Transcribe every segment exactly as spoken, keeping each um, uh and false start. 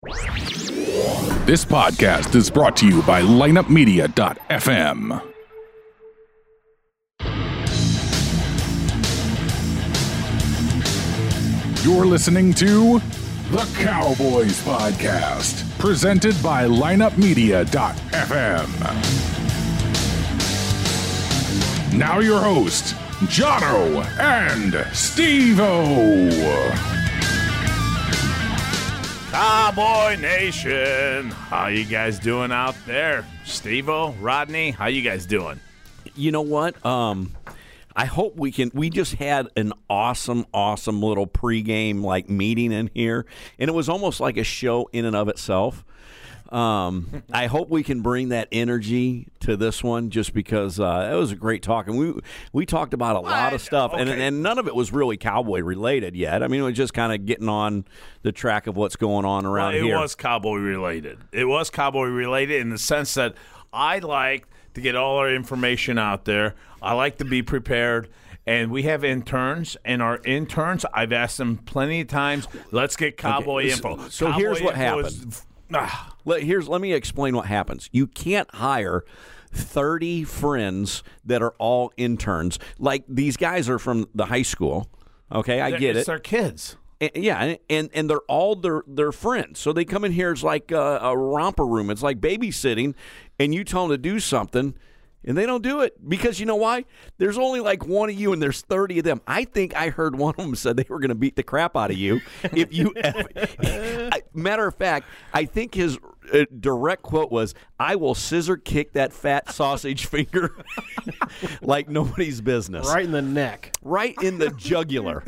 This podcast is brought to you by lineup media dot f m. You're listening to The Cowboys Podcast, presented by lineup media dot f m. Now your hosts, Jono and Steve-O. Cowboy Nation, how you guys doing out there? Steve-O, Rodney, how you guys doing? You know what? Um, I hope we can. We just had an awesome, awesome little pregame like meeting in here, and it was almost like a show in and of itself. Um, I hope we can bring that energy to this one, just because uh, it was a great talk, and we we talked about a What? lot of stuff, and Okay. and none of it was really cowboy related yet. I mean, it was just kind of getting on the track of what's going on around Well, it here. was cowboy related. It was cowboy related in the sense that I like to get all our information out there. I like to be prepared. And we have interns, and our interns, I've asked them plenty of times, let's get cowboy Okay, info. so- so Cowboy here's what info is- happened. ah, Let, here's let me explain what happens. You can't hire thirty friends that are all interns. Like, these guys are from the high school. Okay, I get it's it. our kids. And- yeah, and and they're all their their friends. So they come in here. It's like a, a romper room. It's like babysitting, and you tell them to do something, and they don't do it because you know why? There's only like one of you, and there's thirty of them. I think I heard one of them said they were going to beat the crap out of you if you. I, matter of fact, I think his uh, direct quote was, "I will scissor kick that fat sausage finger like nobody's business, Right in the neck. right in the jugular."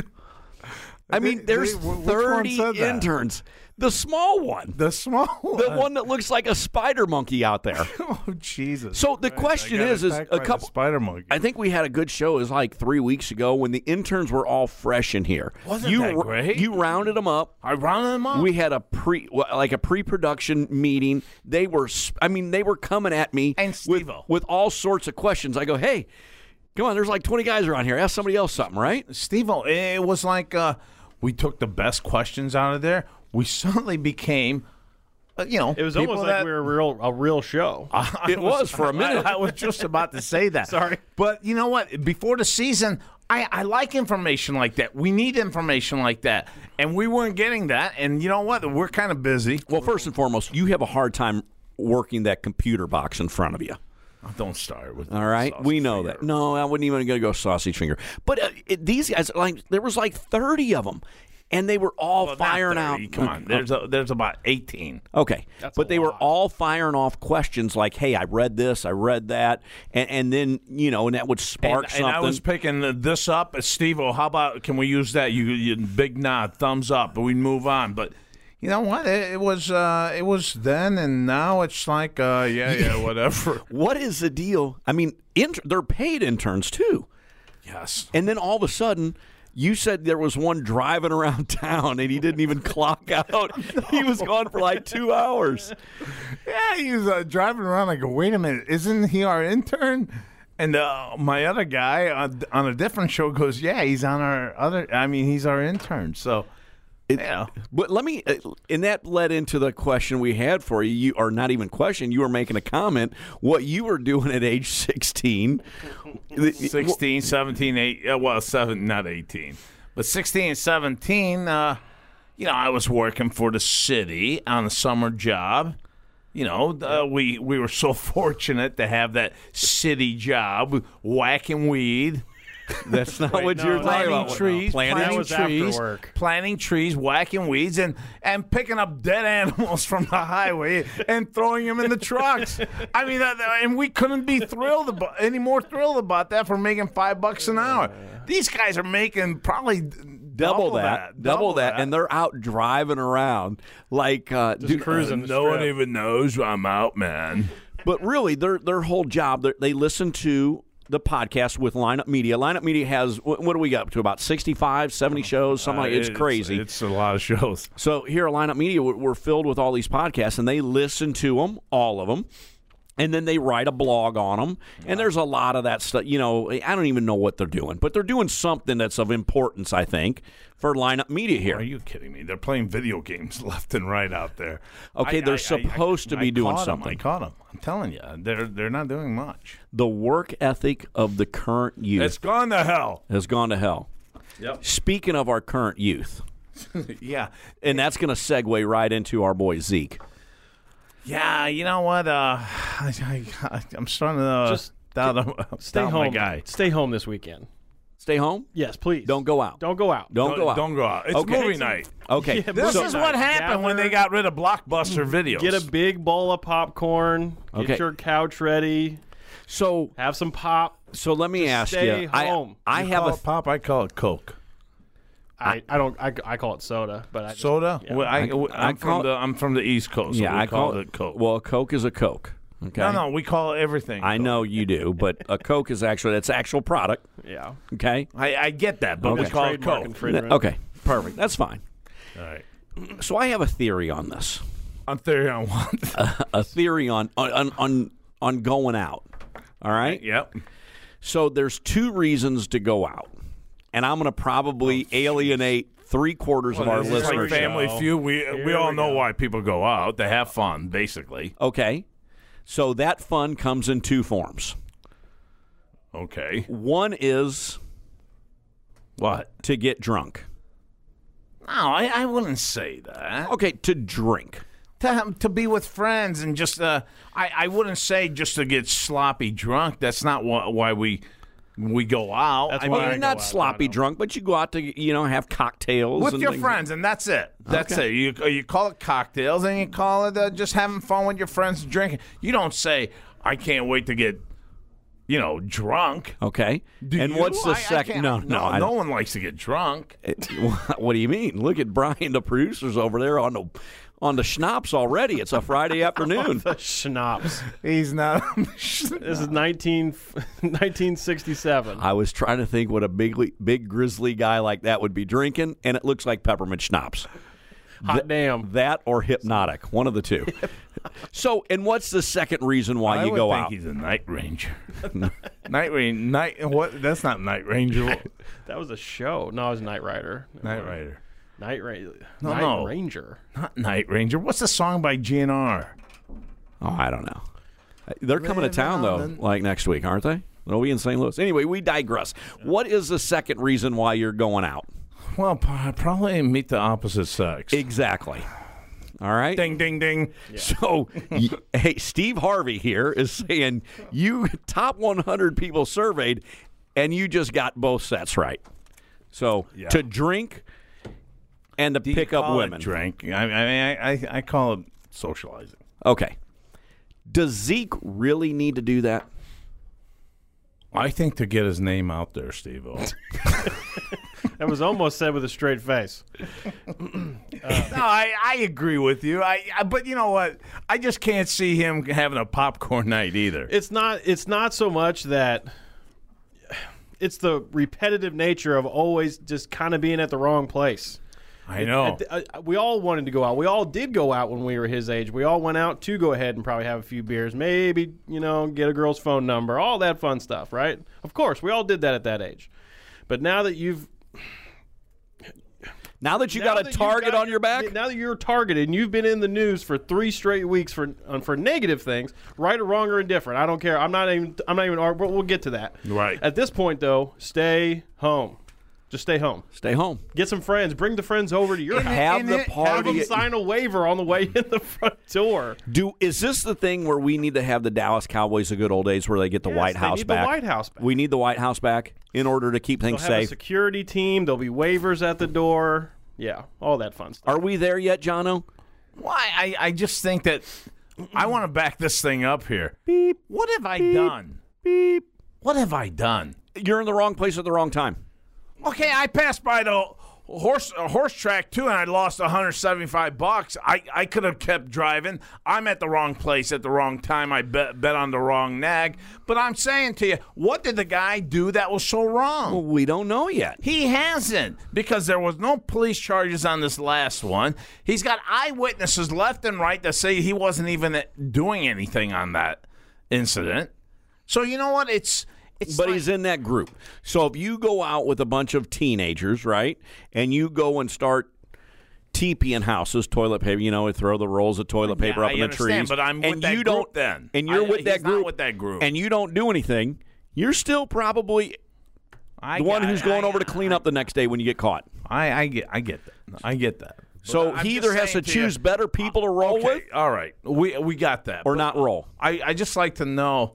I mean, They- there's they- which one thirty said that? interns. The small one. The small one. The one that looks like a spider monkey out there. Oh, Jesus. So the Christ, question I got is, is attacked a by the couple. spider monkey. I think we had a good show. It was like three weeks ago when the interns were all fresh in here. Wasn't you, that great? You rounded them up. I rounded them up. We had a pre, well, like a pre-production meeting. They were, sp- I mean, they were coming at me And with, Steve-O. with all sorts of questions. I go, hey, come on, there's like twenty guys around here. Ask somebody else something, right? Steve-O, it was like uh, we took the best questions out of there. We suddenly became, uh, you know, It was people almost like that- we were a real a real show. I It was for a minute. I, I was just about to say that. Sorry. But you know what? Before the season, I, I like information like that. We need information like that. And we weren't getting that. And you know what? We're kind of busy. Well, first and foremost, you have a hard time working that computer box in front of you. Don't start with All right, sausage we know finger. that. No, I wouldn't even going to go sausage finger. But uh, it, these guys, like, there was like thirty of them, and they were all Well, not firing thirty. out. Come on. There's a, there's about eighteen. Okay, That's but a they were lot. all firing off questions like, "Hey, I read this, I read that," and, and then you know, and that would spark And, something. and I was picking this up. Steve-O, how about, can we use that? You, you big nod, thumbs up, but we move on. But you know what? It, it was uh, it was then, and now it's like, uh, yeah, yeah, whatever. What is the deal? I mean, inter- they're paid interns too, Yes. and then all of a sudden. You said there was one driving around town and he didn't even clock out. He was gone for like two hours. Yeah, he was uh, driving around. I go, wait a minute, isn't he our intern? And uh, my other guy on, on a different show goes, yeah, he's on our other. I mean, he's our intern. So, It, yeah. But let me, uh, and that led into the question we had for you, you or not even question, you were making a comment, what you were doing at age sixteen. sixteen, seventeen, eight, uh, well, seven, not eighteen, but sixteen and seventeen, uh, you know, I was working for the city on a summer job. You know, uh, we, we were so fortunate to have that city job, whacking weed. That's not Wait, what no, you're no, talking planting about. trees, Planting That planting was after trees, work. planting trees, whacking weeds, and and picking up dead animals from the highway and throwing them in the trucks. I mean, that, that- and we couldn't be thrilled about, any more thrilled about that for making five bucks an hour. These guys are making probably double that, double that, and they're out driving around like uh, Just dude, cruising the no one strip. even knows I'm out, man. But really, their their whole job, they're- they listen to the podcast with Lineup Media. Lineup Media has, what, what do we got up to, about sixty-five, seventy shows? Something like it's, crazy. It's a lot of shows. So here at Lineup Media, we're, we're filled with all these podcasts, and they listen to them, all of them. And then they write a blog on them, and there's a lot of that stuff. You know, I don't even know what they're doing, but they're doing something that's of importance, I think, for Lineup Media here. Are you kidding me? They're playing video games left and right out there. Okay, I, they're I, supposed I, to I, be I doing caught something. Them. I caught them. I'm telling you, they're they're not doing much. The work ethic of the current youth It's gone to hell. has gone to hell. Yep. Speaking of our current youth, yeah, and that's going to segue right into our boy Zeke. yeah. You know what? Uh, I, I, I'm starting to uh, Just doubt, Stay doubt home. my guy. Stay home this weekend. Stay home. Yes, please. Don't go out. Don't go out. Don't, go out. Don't go out. It's Okay. movie night. Okay. Yeah, This so- is what happened when they got rid of Blockbuster videos. Get a big bowl of popcorn. Get Okay. your couch ready. so Have some pop. so let me ask stay you. home. I I You have call a it pop. I call it Coke. I, I don't. I, I call it soda, but I just, Soda. Yeah. Well, I, I am call from it- the I'm from the East Coast. So yeah we I call, call it Coke. Well, a Coke is a Coke. Okay. no, no, we call it everything. I Coke. know you do, but a Coke is actually that's actual product. Yeah. Okay. I, I get that, but we Okay. call it Trademark Coke. infringement. Okay. Perfect. That's fine. All right. So I have a theory on this. I'm theory on what? A theory on on on on going out. All right. Yep. So there's two reasons to go out, and I'm going to probably alienate three quarters of our This is like listeners. Family go. Feud. We we Here all we know go. why people go out. They have fun, basically. Okay. So that fun comes in two forms. Okay. One is What? to get drunk. No, I, I wouldn't say that. Okay, to drink. To have, to be with friends and just uh, I I wouldn't say just to get sloppy drunk. That's not wh- why we we go out. That's I why Well, mean, I you're go not out, sloppy I know. drunk, but you go out to you know have cocktails with and your things. friends, and that's it. That's Okay. it. You you call it cocktails, and you call it uh, just having fun with your friends drinking. You don't say, "I can't wait to get, you know, drunk." Okay. Do and you? what's the I- I second? can't- No, no, no. I no don't. one likes to get drunk. It- what do you mean? Look at Brian, the producer's over there on the on the schnapps already. It's a Friday afternoon. The schnapps. He's not. This is nineteen, nineteen sixty-seven. I was trying to think what a big big grizzly guy like that would be drinking, and it looks like peppermint schnapps. Hot damn. That or hypnotic, one of the two. So, and what's the second reason why I you would go think out? he's a night ranger. night ranger. Night. What? That's not night ranger. That was a show. No, it was Knight Rider. Night rider. Night Ranger. No, Night no. Ranger. Not night ranger. What's the song by G N R? Oh, I don't know. They're coming to Living town though, on the- like next week, aren't they? They'll be in Saint Louis. Anyway, we digress. What is the second reason why you're going out? Well, p- probably meet the opposite sex. Exactly. All right. Ding, ding, ding. So, y- hey, Steve Harvey here is saying you top one hundred people surveyed, and you just got both sets right. So Yeah. to drink and to Do you pick up call it women. drink. I, I mean, I, I, I call it socializing. Okay. Does Zeke really need to do that? I think to get his name out there, Steve-O. That was almost said with a straight face. no, I, I agree with you. I, I but you know what? I just can't see him having a popcorn night either. It's not. It's not so much that. It's the repetitive nature of always just kind of being at the wrong place. I know. I- I- we all wanted to go out. We all did go out when we were his age. We all went out to go ahead and probably have a few beers, maybe, you know, get a girl's phone number, all that fun stuff, right? Of course, we all did that at that age. But now that you've Now that you now got a that you've target got on your back? now that you're targeted and you've been in the news for three straight weeks for um, for negative things, right or wrong or indifferent, I don't care. I'm not even. I'm not even. We'll we'll get to that. Right. At this point, though, stay home. Just stay home. Stay home. Get some friends. Bring the friends over to your house. Have and the it- Have party. them sign a waiver on the way in the front door. Do is this the thing where we need to have the Dallas Cowboys the good old days where they get the Yes, White they House need the back? White House back. We need the White House back in order to keep They'll things have a safe. security team. There'll be waivers at the door. Yeah, all that fun stuff. Are we there yet, Jono? Why? I, I just think that I want to back this thing up here. Beep. What have I done? Beep. What have I done? You're in the wrong place at the wrong time. Okay, I passed by the horse uh, horse track too, and I lost one hundred seventy-five bucks. I, I could have kept driving. I'm at the wrong place at the wrong time. I bet bet on the wrong nag. But I'm saying to you, what did the guy do that was so wrong? Well, we don't know yet. He hasn't, because there was no police charges on this last one. He's got eyewitnesses left and right that say he wasn't even doing anything on that. incident. So you know what? It's it's. But like, he's in that group. So if you go out with a bunch of teenagers, right, and you go and start teepeeing houses, toilet paper, you know, throw the rolls of toilet paper yeah, up I in the understand, trees. But I'm and with that you group don't, then. And you're I, with that he's not group. with that group. And you don't do anything. You're still probably I the one got- who's going I- over to clean up the next day when you get caught. I, I get I get that. I get that. So But I'm he just either has to saying to choose you- better people to roll Okay, with all right. We we got that. or But not roll. I, I just like to know.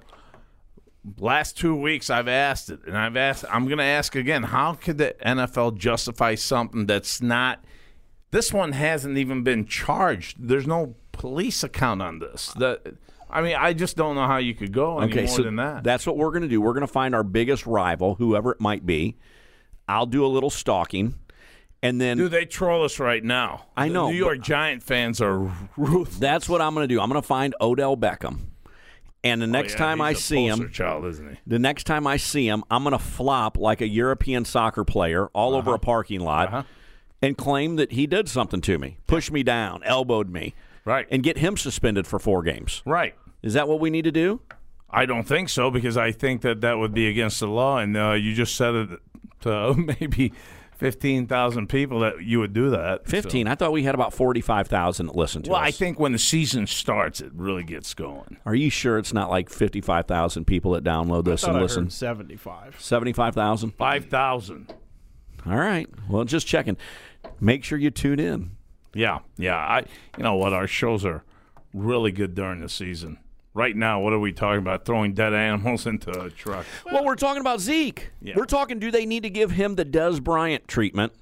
Last two weeks, I've asked it, and I've asked. I'm going to ask again. How could the N F L justify something that's not? This one hasn't even been charged. There's no police account on this. The, I mean, I just don't know how you could go any Okay, more so than that. that's what we're going to do. We're going to find our biggest rival, whoever it might be. I'll do a little stalking, and then Dude, they troll us right now. I know, The New York Giant fans are ruthless. that's what I'm going to do. I'm going to find Odell Beckham, and the next Oh, yeah, time he's I a see poster him, child, isn't he? the next time I see him, I'm going to flop like a European soccer player all over a parking lot Uh-huh. and claim that he did something to me, pushed me down, elbowed me, Right. and get him suspended for four games. Right. Is that what we need to do? I don't think so because I think that that would be against the law, and uh, you just said it to maybe fifteen thousand people that you would do that. fifteen. I thought we had about forty-five thousand that listened to So. Well, us. I think when the season starts, it really gets going. Are you sure it's not like fifty-five thousand people that download this I thought and I listen? heard seventy-five. seventy-five thousand? Five thousand. All right. Well, just checking. Make sure you tune in. Yeah, yeah. I, you know what? Our shows are really good during the season. Right now, what are we talking about? Throwing dead animals into a truck. Well, we're talking about Zeke. Yeah. We're talking, do they need to give him the Des Bryant treatment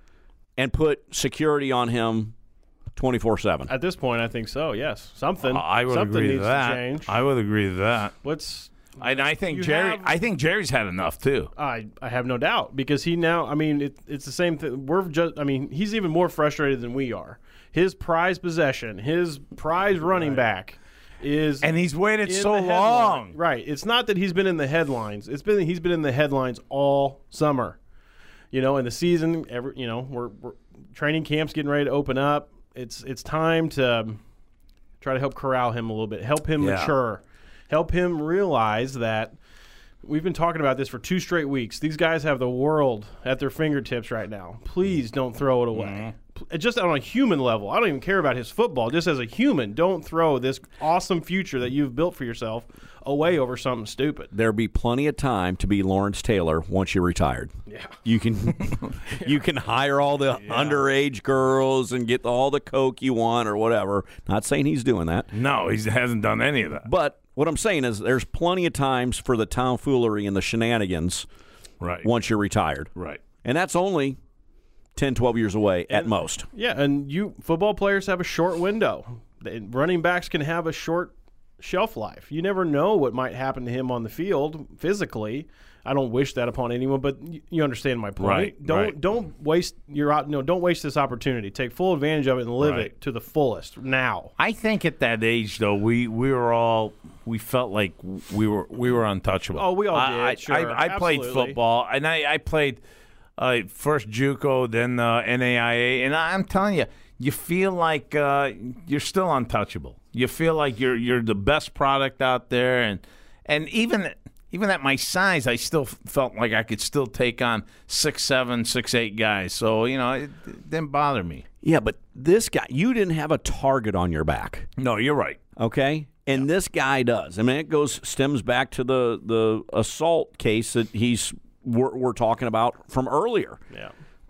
and put security on him twenty-four seven? At this point, I think so. Yes, something. I would something agree needs to that. to change. I would agree to that. What's And I think You Jerry. have- I think Jerry's had enough too. I I have no doubt because he now. I mean, it, it's the same thing. We're just. I mean, he's even more frustrated than we are. His prized possession, his prize running back, is And he's waited in so the headline. long. Right. It's not that he's been in the headlines. It's been he's been in the headlines all summer. You know, in the season, every you know, we're, we're training camp's getting ready to open up. It's it's time to um, try to help corral him a little bit, help him Yeah. mature, help him realize that we've been talking about this for two straight weeks. These guys have the world at their fingertips right now. Please don't throw it away. Mm-hmm. P- Just on a human level, I don't even care about his football. Just as a human, don't throw this awesome future that you've built for yourself away over something stupid. There'll be plenty of time to be Lawrence Taylor once you're retired. Yeah. You can you can hire all the underage girls and get all the coke you want or whatever. Not saying he's doing that. No, he hasn't done any of that. But what I'm saying is there's plenty of times for the tomfoolery and the shenanigans Right. once you're retired. Right. And that's only ten, twelve years away at most. Yeah, and you football players have a short window. They- Running backs can have a short shelf life. You never know what might happen to him on the field physically. I don't wish that upon anyone, but y- you understand my point. Right, don't right. don't waste your out. No, don't waste this opportunity. Take full advantage of it and live Right. it to the fullest now. I think at that age, though, we, we were all we felt like we were we were untouchable. Oh, we all I, did, I, sure, I, I played absolutely. football, and I, I played uh, first JUCO, then uh, N A I A, and I'm telling you, you feel like uh, you're still untouchable. You feel like you're you're the best product out there, and and even. Even at my size, I still f- felt like I could still take on six, seven, six, eight guys. So you know, it, it didn't bother me. Yeah, but this guy, you didn't have a target on your back, No, you're right. okay? And this guy does. I mean, it goes stems back to the the assault case that he's we're, we're talking about from earlier. Yeah.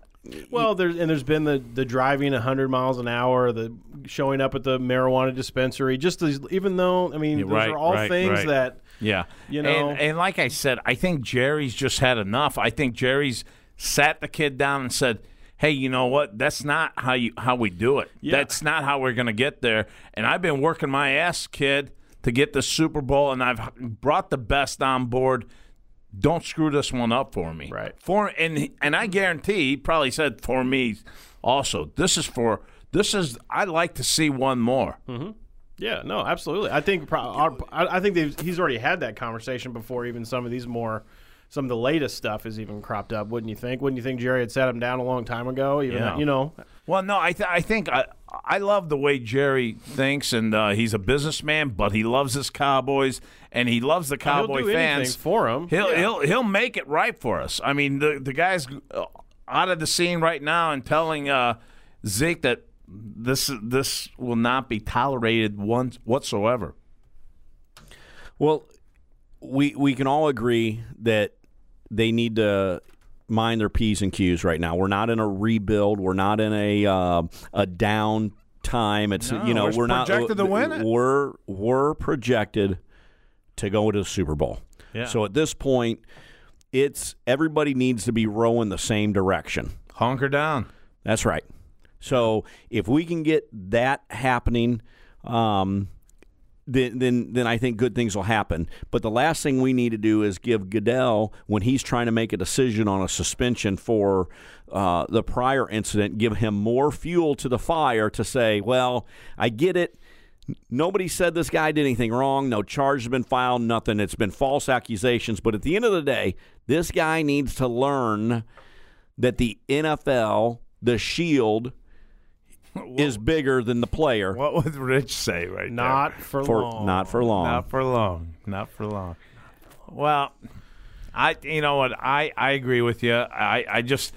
Well, there's and there's been the, the driving one hundred miles an hour, the showing up at the marijuana dispensary. Just as, even though I mean, Yeah, those right, are all right, things right. that Yeah. You know- and, and like I said, I think Jerry's just had enough. I think Jerry's sat the kid down and said, hey, you know what? That's not how you how we do it. Yeah. That's not how we're going to get there. And I've been working my ass, kid, to get the Super Bowl, and I've brought the best on board. Don't screw this one up for me. Right. For and and I guarantee he probably said for me also. This is for this is I'd like to see one more. Yeah, no, absolutely. I think pro- our, I I think they've, he's already had that conversation before. Even some of these more some of the latest stuff has even cropped up, wouldn't you think? Wouldn't you think Jerry had set him down a long time ago? Even Yeah. you know. Well, no, I th- I think I I love the way Jerry thinks, and uh, he's a businessman, but he loves his Cowboys, and he loves the Cowboy he'll do fans anything for 'em. He'll Yeah. he'll he'll make it right for us. I mean, the the guy's out of the scene right now and telling uh, Zeke that this this will not be tolerated once whatsoever. Well, we we can all agree that they need to mind their P's and Q's right now. We're not in a rebuild. We're not in a uh, a down time. It's No, you know we're we're not projected to win it. We're we're projected to go to the Super Bowl. Yeah. So at this point, it's everybody needs to be rowing the same direction. Hunker down. That's right. So if we can get that happening, um, then, then then I think good things will happen. But the last thing we need to do is give Goodell, when he's trying to make a decision on a suspension for uh, the prior incident, give him more fuel to the fire to say, well, I get it. Nobody said this guy did anything wrong. No charge has been filed, nothing. It's been false accusations. But at the end of the day, this guy needs to learn that the N F L, the shield, is bigger than the player. What would Rich say right Not there? for, For long. not for long. Not for long. Not for long. Well, I you know what I, I agree with you. I, I just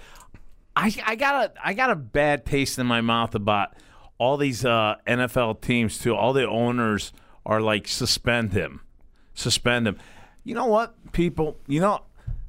I I got a I got a bad taste in my mouth about all these uh, N F L teams too. All the owners are like suspend him, suspend him. You know what, people? You know,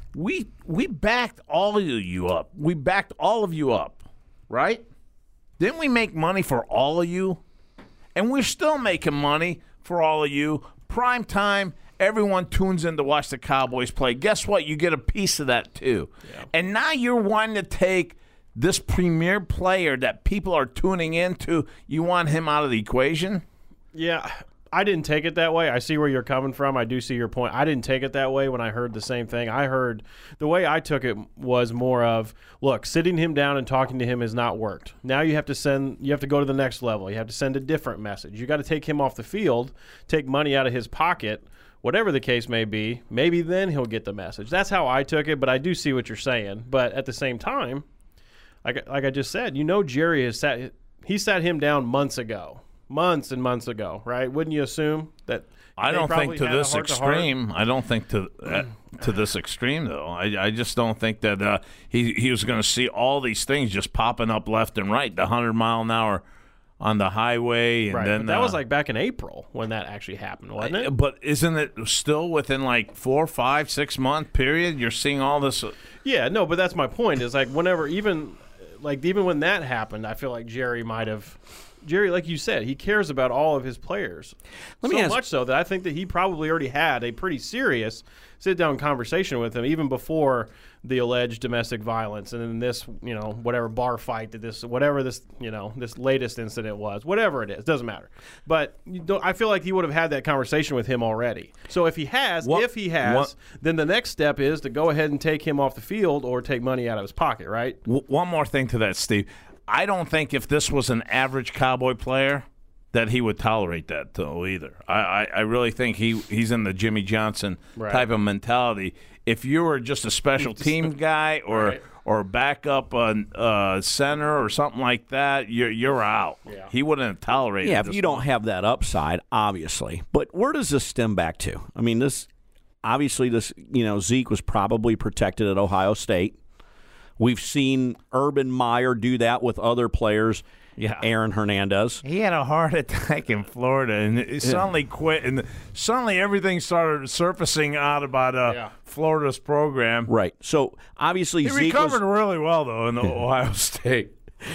we we backed all of you up. We backed all of you up, right? Didn't we make money for all of you? And we're still making money for all of you. Prime time, everyone tunes in to watch the Cowboys play. Guess what? You get a piece of that too. Yeah. And now you're wanting to take this premier player that people are tuning into, you want him out of the equation? Yeah, I didn't take it that way. I see where you're coming from. I do see your point. I didn't take it that way when I heard the same thing. I heard the way I took it was more of, look, sitting him down and talking to him has not worked. Now you have to send, you have to go to the next level. You have to send a different message. You got to take him off the field, take money out of his pocket, whatever the case may be. Maybe then he'll get the message. That's how I took it, but I do see what you're saying. But at the same time, like, like I just said, you know, Jerry has sat, he sat him down months ago. Months and months ago, right? Wouldn't you assume that? I don't think to this extreme. To I don't think to uh, to this extreme though. I, I just don't think that uh, he he was going to see all these things just popping up left and right. The hundred mile an hour on the highway, and right, then but that uh, was like back in April when that actually happened, wasn't it? But isn't it still within like four, five, six month period? You're seeing all this. Yeah, no, but that's my point. Is like whenever even like even when that happened, I feel like Jerry might have. Jerry, like you said, he cares about all of his players. Let me so ask, much so that I think that he probably already had a pretty serious sit-down conversation with him even before the alleged domestic violence and then this, you know, whatever bar fight that this, whatever this, you know, this latest incident was, whatever it is, doesn't matter. But you don't, I feel like he would have had that conversation with him already. So if he has, what, if he has, what, then the next step is to go ahead and take him off the field or take money out of his pocket, right? W- one more thing to that, Steve. I don't think if this was an average Cowboy player that he would tolerate that though either. I, I, I really think he he's in the Jimmy Johnson right. type of mentality. If you were just a special team guy or right. or backup uh, uh, center or something like that, you're you're out. Yeah. He wouldn't tolerate. yeah, it if you don't have that upside, obviously. But where does this stem back to? I mean, this obviously this you know Zeke was probably protected at Ohio State. We've seen Urban Meyer do that with other players. Yeah. Aaron Hernandez. He had a heart attack in Florida, and it suddenly quit, and suddenly everything started surfacing out about uh, yeah. Florida's program. Right. So obviously He Zeke recovered was, really well though in the Ohio State.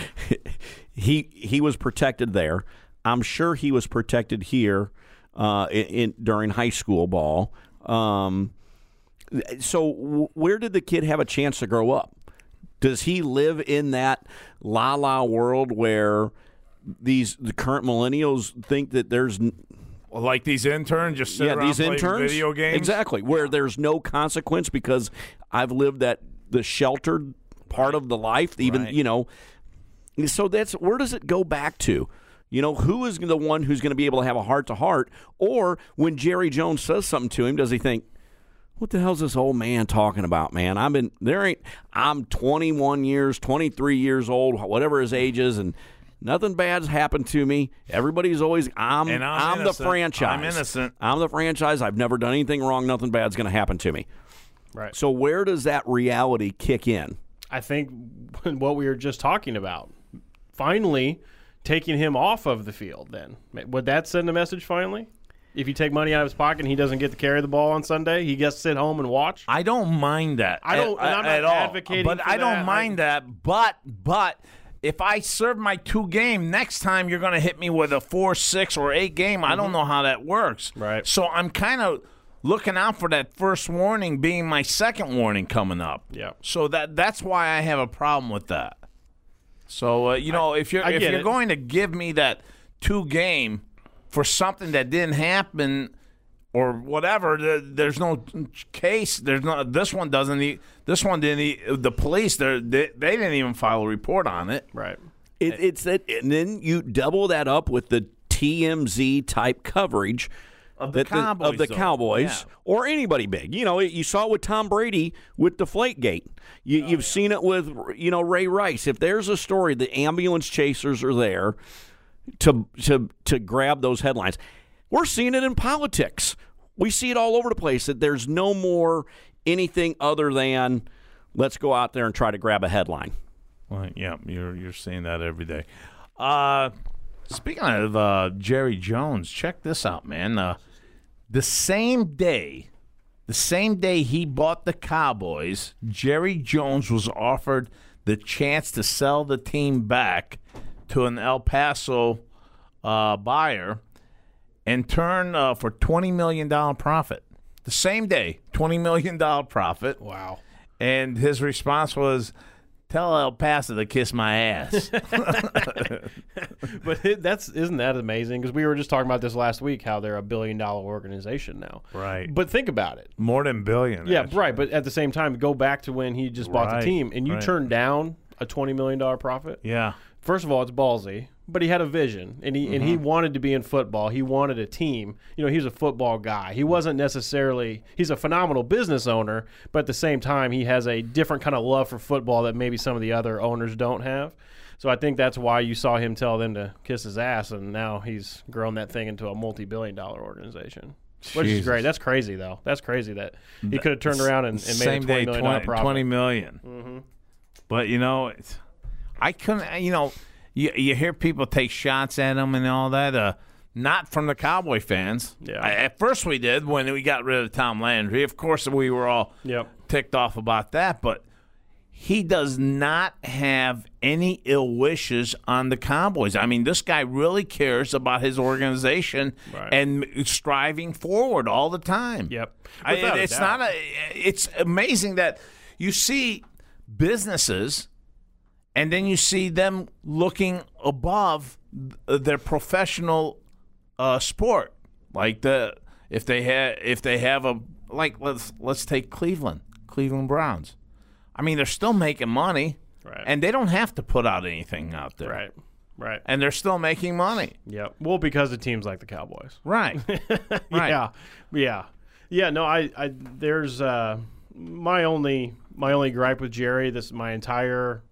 he he was protected there. I'm sure he was protected here uh, in, in during high school ball. Um, so w- where did the kid have a chance to grow up? Does he live in that la-la world where these the current millennials think that there's Well, like these interns just sit yeah around these playing interns video games? exactly where there's no consequence because I've lived that the sheltered part of the life even Right. you know so that's where does it go back to? You know, who is the one who's going to be able to have a heart to heart? Or when Jerry Jones says something to him, does he think, what the hell's this old man talking about, man? I've been there ain't I'm twenty-one years, twenty-three years old, whatever his age is, and nothing bad's happened to me. Everybody's always I'm And I'm I'm the innocent. franchise. I'm innocent. I'm the franchise. I've never done anything wrong. Nothing bad's going to happen to me. Right. So where does that reality kick in? I think what we were just talking about, finally taking him off of the field, then. Would that send a message finally? If you take money out of his pocket and he doesn't get to carry the ball on Sunday, he gets to sit home and watch? I don't mind that. I don't- at, and I'm not at all. advocating But for I don't that. mind I- that. But but if I serve my two game, next time you're going to hit me with a four, six, or eight game. I don't know how that works. Right. So I'm kind of looking out for that first warning being my second warning coming up. Yeah. So that that's why I have a problem with that. So uh, you know, if you're I if get you're it. going to give me that two game for something that didn't happen or whatever, th- there's no case. There's no. This one doesn't. E- this one didn't. E- the police, they they didn't even file a report on it. Right. It, it's that, and then you double that up with the T M Z type coverage Of the that Cowboys, of the though. Cowboys Yeah. or anybody big. You know, you saw it with Tom Brady with Deflategate. You, Oh, you've seen it with you know Ray Rice. If there's a story, the ambulance chasers are there to to to grab those headlines. We're seeing it in politics. We see it all over the place. That there's no more anything other than let's go out there and try to grab a headline. Well, yeah, you're you're seeing that every day. Uh, speaking of uh, Jerry Jones, check this out, man. Uh, the same day, the same day he bought the Cowboys, Jerry Jones was offered the chance to sell the team back to an El Paso uh, buyer and turn uh, for twenty million dollars profit. The same day, twenty million dollars profit. Wow. And his response was, tell El Paso to kiss my ass. But it, that's isn't that amazing? Because we were just talking about this last week, how they're a billion dollar organization now. Right. But think about it. More than billion. Yeah, actually. right. But at the same time, go back to when he just bought Right, the team, and you right. turned down a twenty million dollar profit. Yeah. First of all, it's ballsy, but he had a vision, and he and he wanted to be in football. He wanted a team. You know, he was a football guy. He wasn't necessarily. He's a phenomenal business owner, but at the same time, he has a different kind of love for football that maybe some of the other owners don't have. So I think that's why you saw him tell them to kiss his ass, and now he's grown that thing into a multi-billion dollar organization. Which is Jesus. great. That's crazy, though. That's crazy that he could have turned around and, and made Same a day, twenty million dollar twenty, profit. twenty million. Mm-hmm. But, you know, it's, I couldn't, you know, you, you hear people take shots at him and all that. Uh, not from the Cowboy fans. Yeah. I, at first we did when we got rid of Tom Landry. Of course, we were all Yep. ticked off about that. But he does not have any ill wishes on the Cowboys. I mean, this guy really cares about his organization Right. and striving forward all the time. Yep. I, Without a it's doubt. not a. It's amazing that you see businesses, and then you see them looking above th- their professional uh, sport. Like the if they have if they have a like let's let's take Cleveland, Cleveland Browns. I mean, they're still making money, Right. and they don't have to put out anything out there, Right. Right. and they're still making money, Yep. Well, because of teams like the Cowboys. right? Right. Yeah. Yeah. Yeah. No, I, I, there's, uh, my only, my only gripe with Jerry, this, my entire,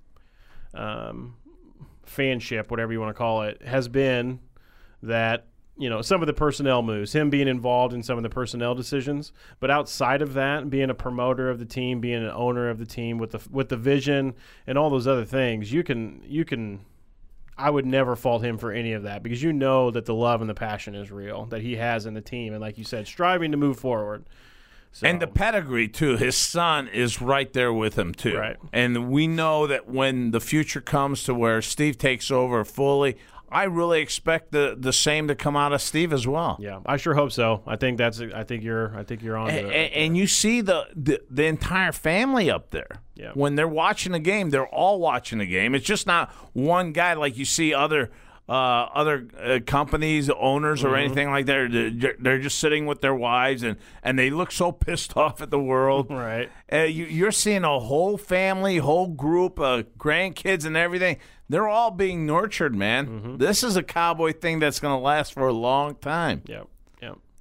um, fanship, whatever you want to call it, has been that, you know, some of the personnel moves, him being involved in some of the personnel decisions, but outside of that, being a promoter of the team, being an owner of the team with the, with the vision and all those other things, you can, you can, I would never fault him for any of that because you know that the love and the passion is real that he has in the team. And like you said, striving to move forward. So, And the pedigree, too. His son is right there with him, too. Right. And we know that when the future comes to where Steve takes over fully, I really expect the, the same to come out of Steve as well. yeah, I sure hope so. I think that's, I think you're, I think you're on to And, it. and you see the, the the entire family up there. Yeah. When they're watching the game, they're all watching the game. It's just not one guy like you see other uh, other uh, companies, owners, or Mm-hmm. anything like that. They're, they're just sitting with their wives, and, and they look so pissed off at the world. Right. Uh, you, you're seeing a whole family, whole group of grandkids and everything. They're all being nurtured, man. Mm-hmm. This is a Cowboy thing that's going to last for a long time. Yep. Yep.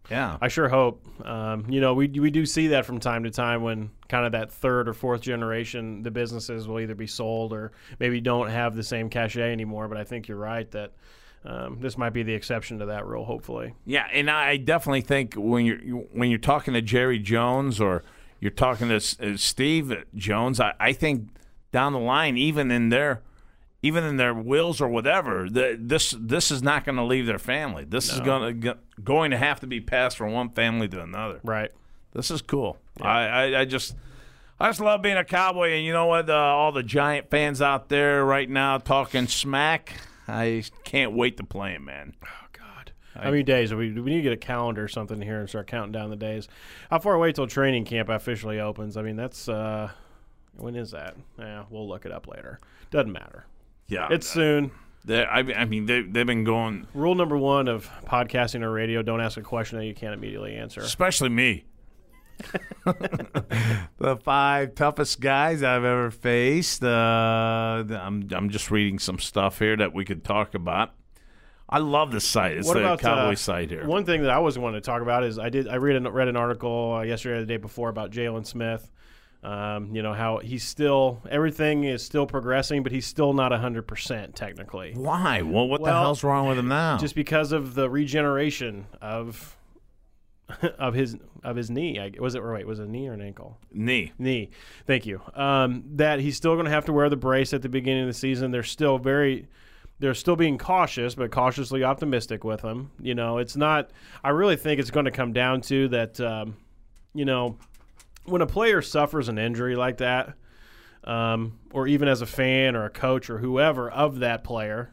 Yeah. I sure hope. Um, you know, we we do see that from time to time when kind of that third or fourth generation, the businesses will either be sold or maybe don't have the same cachet anymore. But I think you're right that um, this might be the exception to that rule, hopefully. Yeah, and I definitely think when you're when you're talking to Jerry Jones or you're talking to uh, Steve Jones, I, I think down the line, even in their even in their wills or whatever, the, this this is not going to leave their family. This No. is going to going to have to be passed from one family to another. Right. This is cool. I, I, I just I just love being a Cowboy, and you know what? Uh, all the Giant fans out there right now talking smack. I can't wait to play him, man. Oh, God. How many days? We, we need to get a calendar or something here and start counting down the days. How far away till training camp officially opens? I mean, that's uh, when is that? Yeah, we'll look it up later. Doesn't matter. Yeah, It's soon. they- I, I mean, they, they've been going, Rule number one of podcasting or radio, don't ask a question that you can't immediately answer. especially me. The five toughest guys I've ever faced. Uh, I'm I'm just reading some stuff here that we could talk about. I love this site. It's What the about, Cowboy uh, site here. One thing that I was wanting to talk about is I did I read an, read an article uh, yesterday or the day before about Jalen Smith. Um, you know, how he's still, everything is still progressing, but he's still not one hundred percent technically. Why? Well, what the Well, hell's wrong with him now? Just because of the regeneration of of his of his knee. I, was it or wait, was it a knee or an ankle? knee. Knee. Thank you. Um, that he's still going to have to wear the brace at the beginning of the season. They're still very they're still being cautious, but cautiously optimistic with him. You know, it's not I really think it's going to come down to that um, you know, when a player suffers an injury like that, um, or even as a fan or a coach or whoever of that player,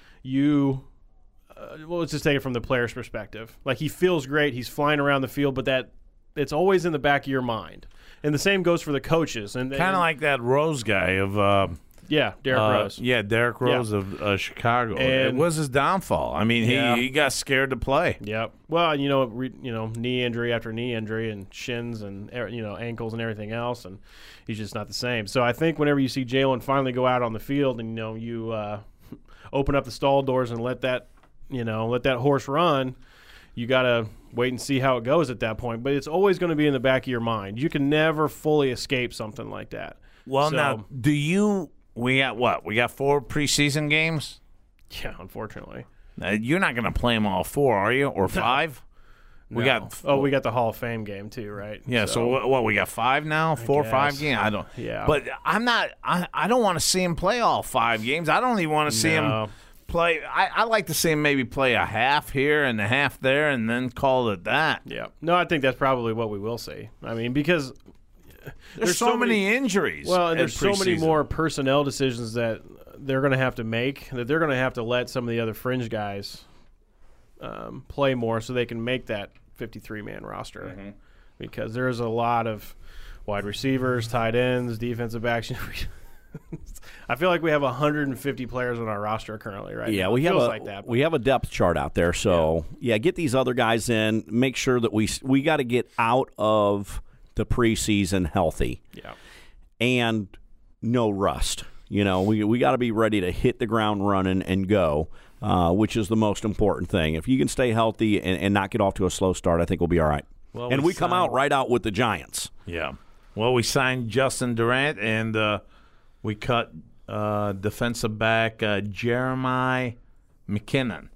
you uh, well, let's just take it from the player's perspective. Like, he feels great, he's flying around the field, but that it's always in the back of your mind. And the same goes for the coaches. And Kind of like that Rose guy of uh, yeah, Derrick uh, Rose. Yeah, Derrick Rose Yeah. of uh, Chicago. And- it was his downfall. I mean, he, Yeah. he got scared to play. Yep. Well, you know, re, you know, knee injury after knee injury, and shins and er, you know ankles and everything else, and he's just not the same. So I think whenever you see Jalen finally go out on the field, and you know you uh, open up the stall doors and let that you know let that horse run, you gotta wait and see how it goes at that point. But it's always going to be in the back of your mind. You can never fully escape something like that. Well, So- now, do you – we got what? We got four preseason games? Yeah, unfortunately. Uh, you're not going to play them all four, are you? Or five? We No. got oh, we got the Hall of Fame game too, right? Yeah, so, what, what we got five now, four or five guess. games. I don't. Yeah. but I'm not. I, I don't want to see him play all five games. I don't even want to see No. him play. I, I like to see him maybe play a half here and a half there, and then call it that. Yeah. No, I think that's probably what we will see. I mean, because There's, so, many, injuries. well, and in there's so many preseason. more personnel decisions that they're going to have to make, that they're going to have to let some of the other fringe guys um, play more so they can make that fifty-three man roster. Mm-hmm. Because there's a lot of wide receivers, tight ends, defensive backs. I feel like we have one hundred fifty players on our roster currently, right? Yeah, now. we It have feels a like that. we have a depth chart out there. So yeah. get these other guys in. Make sure that we we got to get out of the preseason healthy yeah. and no rust. You know, we we got to be ready to hit the ground running and go, uh, which is the most important thing. If you can stay healthy and, and not get off to a slow start, I think we'll be all right. Well, and we we come signed- out right out with the Giants. Yeah. Well, we signed Justin Durant, and uh, we cut uh, defensive back uh, Jeremiah McKinnon.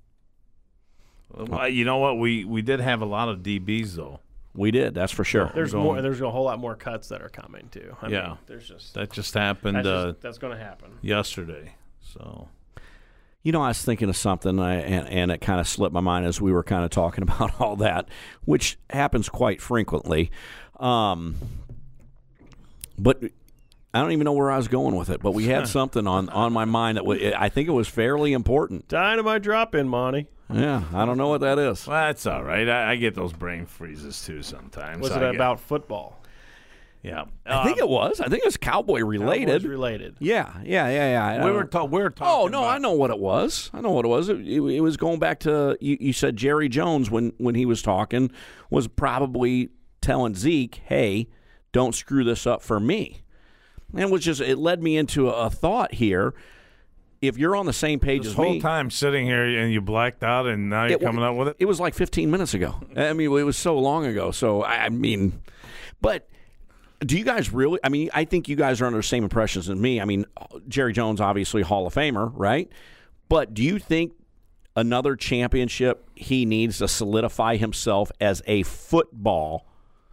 Well, you know what? We we did have a lot of D Bs though. We did, that's for sure. There's going- more. And there's a whole lot more cuts that are coming too. I Yeah. mean, there's just That just happened that's, uh, just, that's going to happen. yesterday. So You know, I was thinking of something, uh, and, and it kind of slipped my mind as we were kind of talking about all that, which happens quite frequently. Um, but I don't even know where I was going with it. But we had something on, on my mind that w- I think it was fairly important. Dynamite drop in, Monty. Yeah, I don't know what that is. well, that's all right. I, I get those brain freezes too sometimes. Was I it get- about football? Yeah. I think it was. I think it was cowboy related. Cowboys related. Yeah, yeah, yeah, yeah. we Uh, were ta- we were Oh talking. no, about, I know what it was. I know what it was. It, it, it was going back to you, you said Jerry Jones when when he was talking was probably telling Zeke, "Hey, don't screw this up for me." And it was just it led me into a, a thought here. if you're on the same page This as whole me, time sitting here and you blacked out, and now you're it, coming up with it. It was like fifteen minutes ago. I mean, it was so long ago. So I mean, but do you guys really? I mean, I think you guys are under the same impressions as me. I mean, Jerry Jones, obviously Hall of Famer, right? But do you think another championship he needs to solidify himself as a football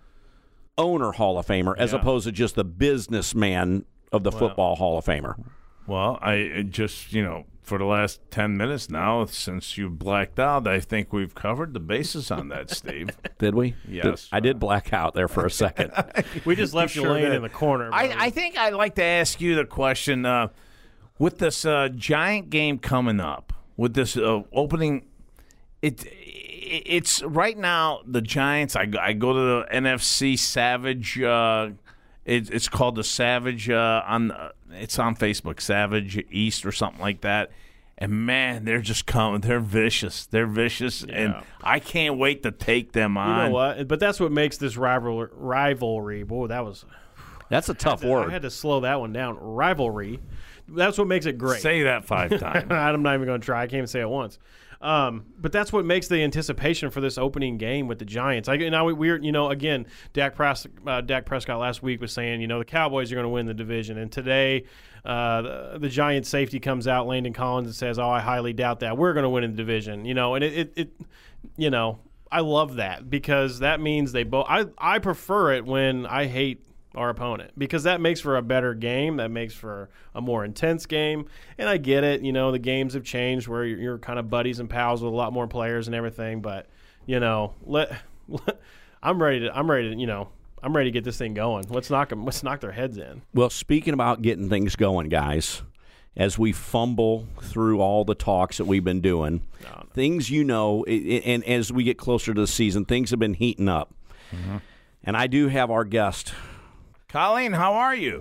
owner Hall of Famer, as Yeah. opposed to just the businessman of the Well, football Hall of Famer? Well, I just, you know, for the last ten minutes now, since you blacked out, I think we've covered the bases on that, Steve. Did we? Yes. Did- I did black out there for a second. We just left you sure laying did. in the corner. I, brother. I think I'd like to ask you the question uh, with this uh, Giant game coming up, with this uh, opening. It, it it's right now the Giants. I, go- I go to the N F C Savage. Uh, it, it's called the Savage uh, on. Uh, it's on Facebook, Savage East or something like that. And man, they're just coming. They're vicious. They're vicious, and I can't wait to take them You on. know what? But that's what makes this rival rivalry. Boy, that was. That's a tough I word. had to slow that one down. Rivalry. That's what makes it great. Say that five times. I'm not even going to try. I can't even say it once. Um, but that's what makes the anticipation for this opening game with the Giants. I now we, we're you know again Dak Pres- uh, Dak Prescott last week was saying you know the Cowboys are going to win the division, and today uh, the, the Giants safety comes out, Landon Collins, and says, "Oh, I highly doubt that we're going to win in the division." You know, and it, it, it you know I love that because that means they both. I I prefer it when I hate our opponent because that makes for a better game. That makes for a more intense game. And I get it. You know, the games have changed where you're, you're kind of buddies and pals with a lot more players and everything. But, you know, let, let I'm ready to, I'm ready to, you know, I'm ready to get this thing going. Let's knock them, let's knock their heads in. Well, speaking about getting things going, guys, as we fumble through all the talks that we've been doing, No, no. things you know, i- i- and as we get closer to the season, things have been heating up. Mm-hmm. And I do have our guest. Colleen, how are you?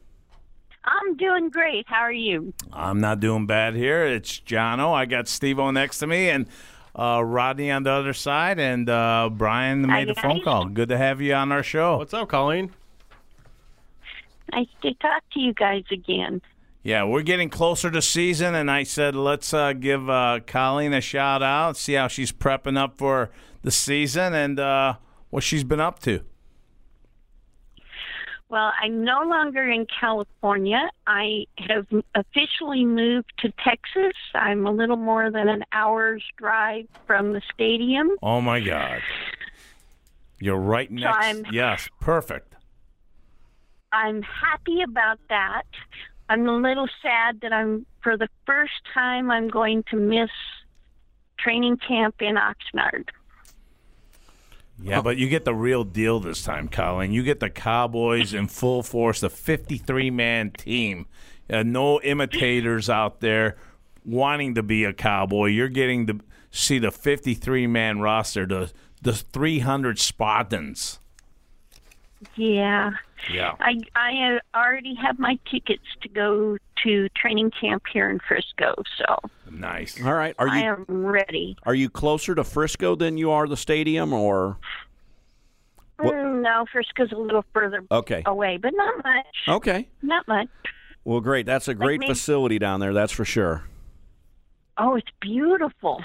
I'm doing great. How are you? I'm not doing bad here. It's Jono. I got Steve-O next to me and uh, Rodney on the other side, and uh, Brian made the Hi, phone guys. call. Good to have you on our show. What's up, Colleen? Nice to talk to you guys again. Yeah, we're getting closer to season, and I said let's uh, give uh, Colleen a shout out, see how she's prepping up for the season, and uh, what she's been up to. Well, I'm no longer in California. I have officially moved to Texas. I'm a little more than an hour's drive from the stadium. Oh my God, you're right next. I'm- Yes, perfect. I'm happy about that. I'm a little sad that I'm, for the first time, I'm going to miss training camp in Oxnard. Yeah, but you get the real deal this time, Colin. You get the Cowboys in full force, the fifty-three man team. Uh, no imitators out there wanting to be a Cowboy. You're getting to see the fifty-three man roster, the the three hundred Spartans. Yeah. Yeah. I I uh, already have my tickets to go to training camp here in Frisco, so Nice. All right. Are I you am ready. are you closer to Frisco than you are the stadium, or? What- Mm, no, Frisco's a little further Okay. away, but not much. Okay. Not much. Well, great. That's a great me- facility down there. That's for sure. Oh, it's beautiful.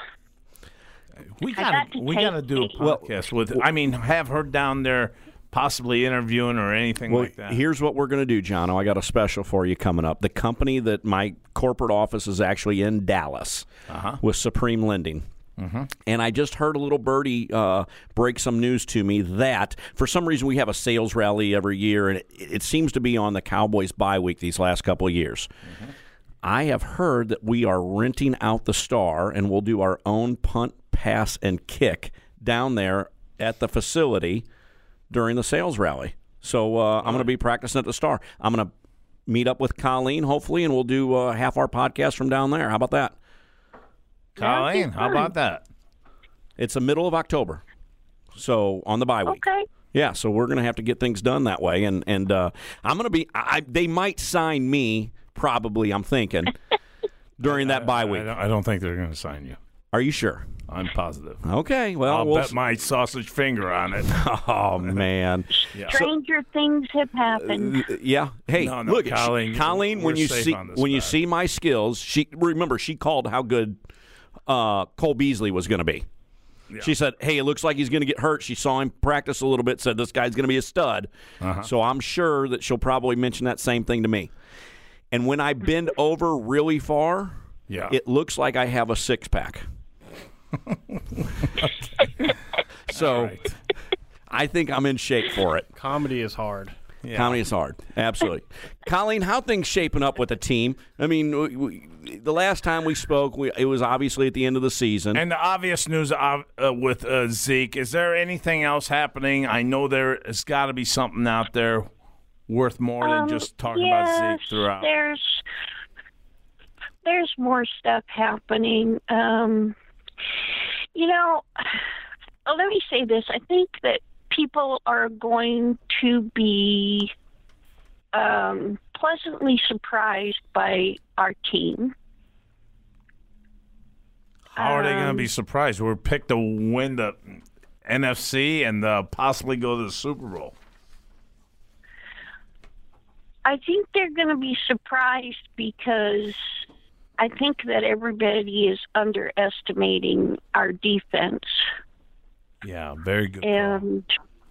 We I got got to to we take got to do a the- podcast with. I mean, have her down there, possibly interviewing or anything Well, like that. here's what we're going to do, John. I got a special for you coming up. The company that my corporate office is actually in Dallas Uh-huh. with Supreme Lending. And I just heard a little birdie uh, break some news to me that for some reason we have a sales rally every year, and it, it seems to be on the Cowboys bye week these last couple of years. I have heard that we are renting out the Star, and we'll do our own punt, pass, and kick down there at the facility during the sales rally. So uh, I'm going to be practicing at the Star. I'm going to meet up with Colleen, hopefully, and we'll do uh, half our podcast from down there. How about that? Colleen, how fun. about that? It's the middle of October, so on the bye week. Okay. Yeah, so we're going to have to get things done that way, and and uh, I'm going to be. I, they might sign me, probably. I'm thinking during that bye I week. don't, I don't think they're going to sign you. Are you sure? I'm positive. Okay, well, I'll we'll bet my sausage finger on it. Oh man. Stranger things have happened. Uh, yeah. Hey, No, no, look, Colleen, she, Colleen. we're When you safe see on this when you bet. see my skills, she remember she called how good uh, Cole Beasley was going to be. Yeah. She said, "Hey, it looks like he's going to get hurt." She saw him practice a little bit. Said this guy's going to be a stud. Uh-huh. So I'm sure that she'll probably mention that same thing to me. And when I bend over really far, Yeah. it looks like I have a six pack. So right. I think I'm in shape for it. Comedy is hard. Yeah. Comedy is hard. Absolutely. Colleen, how things shaping up with the team? I mean, we, we, the last time we spoke, we, it was obviously at the end of the season. And the obvious news uh, uh, with uh, Zeke, is there anything else happening? I know there has got to be something out there worth more than Um, just talking yes, about Zeke throughout. There's there's more stuff happening. Um, you know, oh, let me say this. I think that people are going to be um, pleasantly surprised by our team. How are they going to um, be surprised? We're picked to win the N F C and uh, possibly go to the Super Bowl. I think they're going to be surprised because I think that everybody is underestimating our defense. Yeah, very good. call. And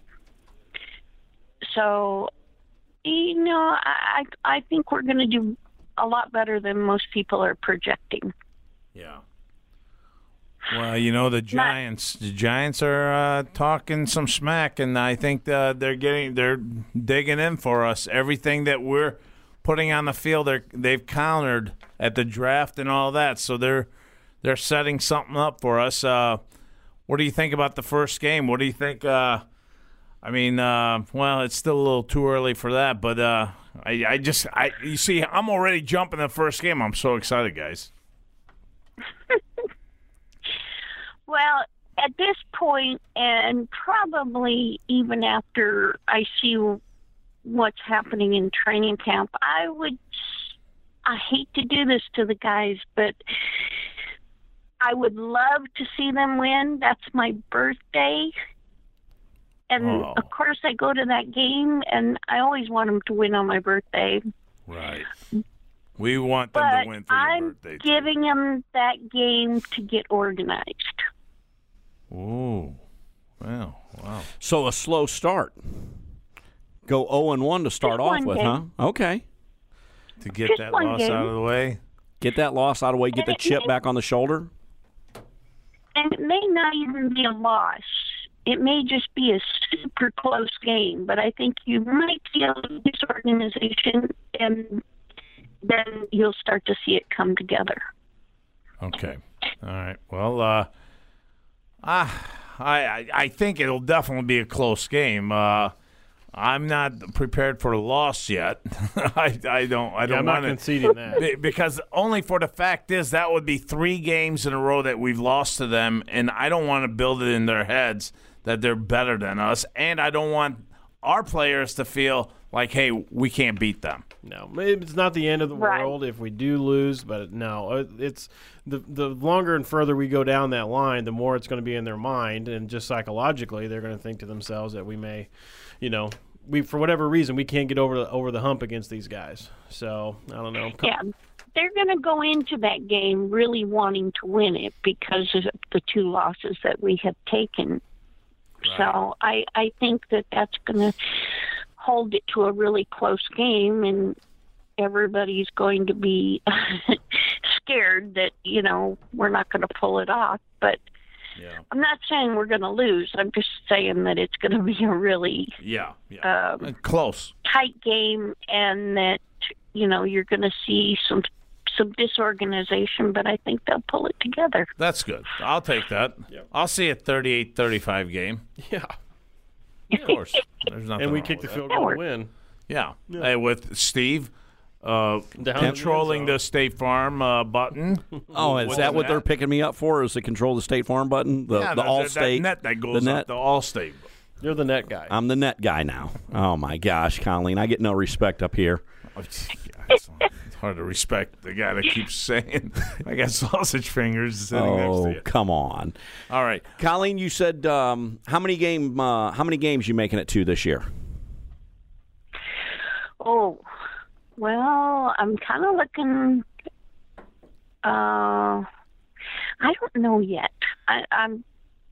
so, you know, I, I think we're going to do a lot better than most people are projecting. Yeah. Well, you know, the Giants, the Giants are uh, talking some smack, and I think uh, they're getting, they're digging in for us. Everything that we're putting on the field, they're, they've countered at the draft and all that. So they're they're setting something up for us. Uh, what do you think about the first game? What do you think? Uh, I mean, uh, well, it's still a little too early for that, but uh, I, I just, I you see, I'm already jumping the first game. I'm so excited, guys. Well, at this point, and probably even after I see what's happening in training camp, I would, I hate to do this to the guys, but I would love to see them win. That's my birthday. And, Oh. of course, I go to that game, and I always want them to win on my birthday. Right. We want them But to win for your I'm birthday. too. giving them that game to get organized. Ooh. Well, wow. So a slow start. Go oh and one to start Just off one with, game. huh? Okay. To get Just that one loss game. out of the way. Get that loss out of the way. Get the chip back on the shoulder. And it may not even be a loss. It may just be a super close game, but I think you might see a little disorganization, and then you'll start to see it come together. Okay. All right. Well, uh, ah, I, I I think it'll definitely be a close game. Uh, I'm not prepared for a loss yet. I, I don't. I Yeah, don't I'm not want to. conceding that. Be- Because only for the fact is that would be three games in a row that we've lost to them, and I don't want to build it in their heads that they're better than us, and I don't want our players to feel like, hey, we can't beat them. No, maybe it's not the end of the Right. world if we do lose, but no, it- it's the the longer and further we go down that line, the more it's going to be in their mind, and just psychologically, they're going to think to themselves that we may, you know, we for whatever reason we can't get over the over the hump against these guys. So I don't know. Yeah, they're going to go into that game really wanting to win it because of the two losses that we have taken. So I, I think that that's going to hold it to a really close game, and everybody's going to be scared that, you know, we're not going to pull it off. But Yeah. I'm not saying we're going to lose. I'm just saying that it's going to be a really Yeah. Yeah. um, Close. tight game, and that, you know, you're going to see some some disorganization, but I think they'll pull it together. That's good. I'll take that. I'll see a thirty-eight thirty-five game. Yeah, Of course. There's nothing and we wrong kick the with field That goal to works. win. that. Yeah. Hey, with Steve uh, Down controlling in the the end State Farm uh, button. Oh, is What's that what that? they're picking me up for? Is the control the State Farm button? The, yeah, the that- all that, state that net that goes the net? up, the all state. You're the net guy. I'm the net guy now. Oh my gosh, Colleen, I get no respect up here. Oh, hard to respect the guy that keeps saying, I got sausage fingers sitting next to Oh, you. come on. All right. Colleen, you said um, how many game uh, how many games you making it to this year? Oh, well, I'm kind of looking. Uh, I don't know yet. I, I'm.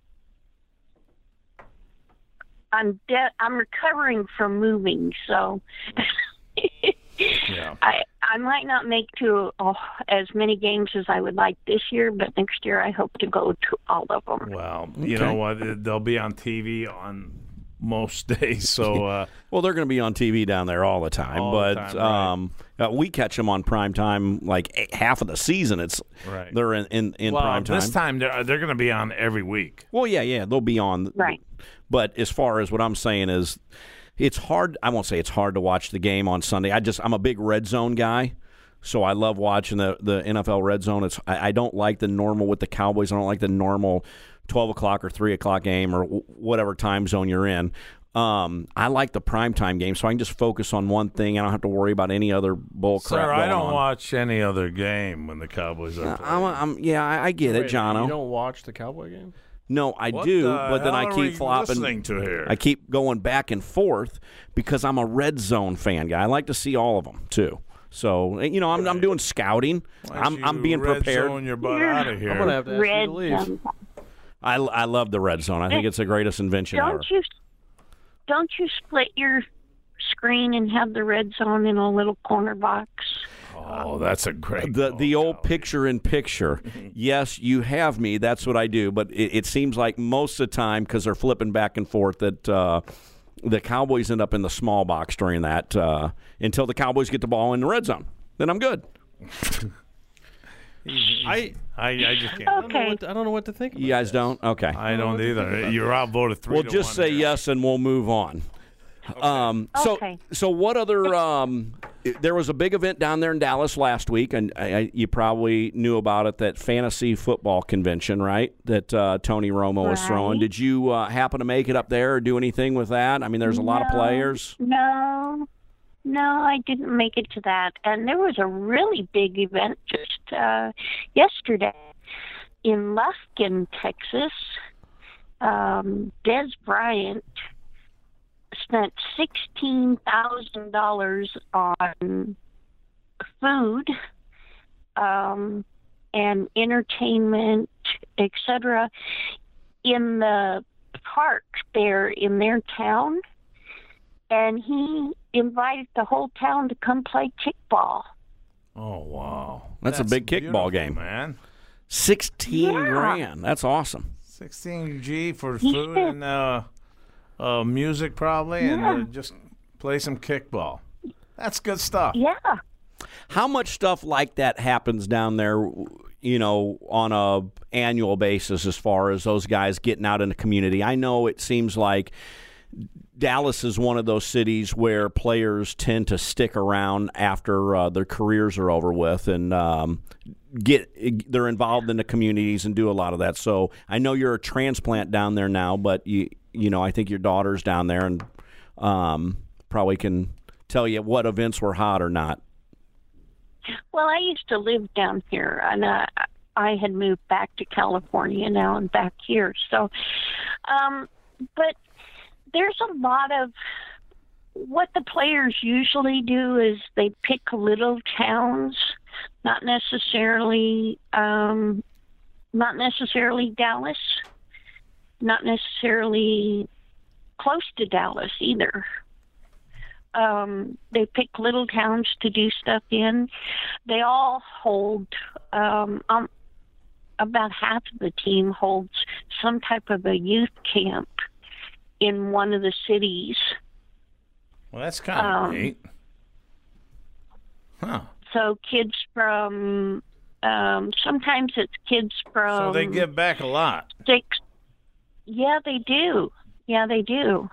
I'm de- I'm recovering from moving, so Yeah. I I might not make to oh, as many games as I would like this year, but next year I hope to go to all of them. Well, you know what? They'll be on T V on most days, so uh, Well, they're going to be on T V down there all the time, All the but time, right. um, uh, we catch them on prime time like eight, half of the season. It's Right. they're in in, in well, prime time. this time they're they're going to be on every week. Well, yeah, yeah, they'll be on. Right. But as far as what I'm saying is, it's hard. I won't say it's hard to watch the game on Sunday. I just I'm a big red zone guy, so I love watching the the N F L red zone. It's I, I don't like the normal with the Cowboys. I don't like the normal twelve o'clock or three o'clock game or w- whatever time zone you're in. Um, I like the primetime game, so I can just focus on one thing. I don't have to worry about any other bull crap. Sir, I going don't on. watch any other game when the Cowboys are Uh, playing. I'm, I'm, yeah, I, I get it, Wait, You Jono. don't watch the Cowboy game? No, I What do, the but then I hell are keep we flopping. listening to here? I keep going back and forth because I'm a red zone fan guy. I like to see all of them too. So you know, I'm I'm doing scouting. Why don't I'm I'm you being red prepared. zone your butt out of here. I'm gonna have to ask you Red to leave. zone. I, I love the red zone. I think it's the greatest invention ever. Don't you don't you split your screen and have the red zone in a little corner box? Oh, that's a great The call, the old Golly. picture in picture. Yes, you have me. That's what I do. But it, it seems like most of the time, because they're flipping back and forth, that uh, the Cowboys end up in the small box during that uh, until the Cowboys get the ball in the red zone. Then I'm good. I I, I just can't. I don't, know Okay. what to, I don't know what to think about You guys don't? Okay. I don't either. You're outvoted three Well, to just one say here. yes and we'll move on. Um, so, Okay. so what other? Um, there was a big event down there in Dallas last week, and I, I, you probably knew about it. That fantasy football convention, right? That uh, Tony Romo was throwing. Right. Did you uh, happen to make it up there or do anything with that? I mean, there's a lot of No, players. No, no, I didn't make it to that. And there was a really big event just uh, yesterday in Lufkin, Texas. Um, Des Bryant spent sixteen thousand dollars on food um, and entertainment, et cetera, in the park there in their town. And he invited the whole town to come play kickball. Oh wow, That's a big kickball beautiful, game. man. Sixteen Yeah. grand. That's awesome. Sixteen G for He food said- and uh, uh, music probably, and Yeah. uh, just play some kickball. That's good stuff. Yeah. How much stuff like that happens down there, you know, on a annual basis as far as those guys getting out in the community? I know it seems like Dallas is one of those cities where players tend to stick around after uh, their careers are over with and um, get they're involved in the communities and do a lot of that. So I know you're a transplant down there now, but you you know I think your daughter's down there and um, probably can tell you what events were hot or not. Well, I used to live down here, and uh, I had moved back to California now and back here. So, um, but there's a lot of what the players usually do is they pick little towns, not necessarily, um, not necessarily Dallas, not necessarily close to Dallas either. Um, they pick little towns to do stuff in. They all hold, um, um, about half of the team holds some type of a youth camp in one of the cities. Well, that's kind of Um, neat. Huh. So kids from, um, sometimes it's kids from. So they give back a lot. six. Yeah, they do. Yeah, they do.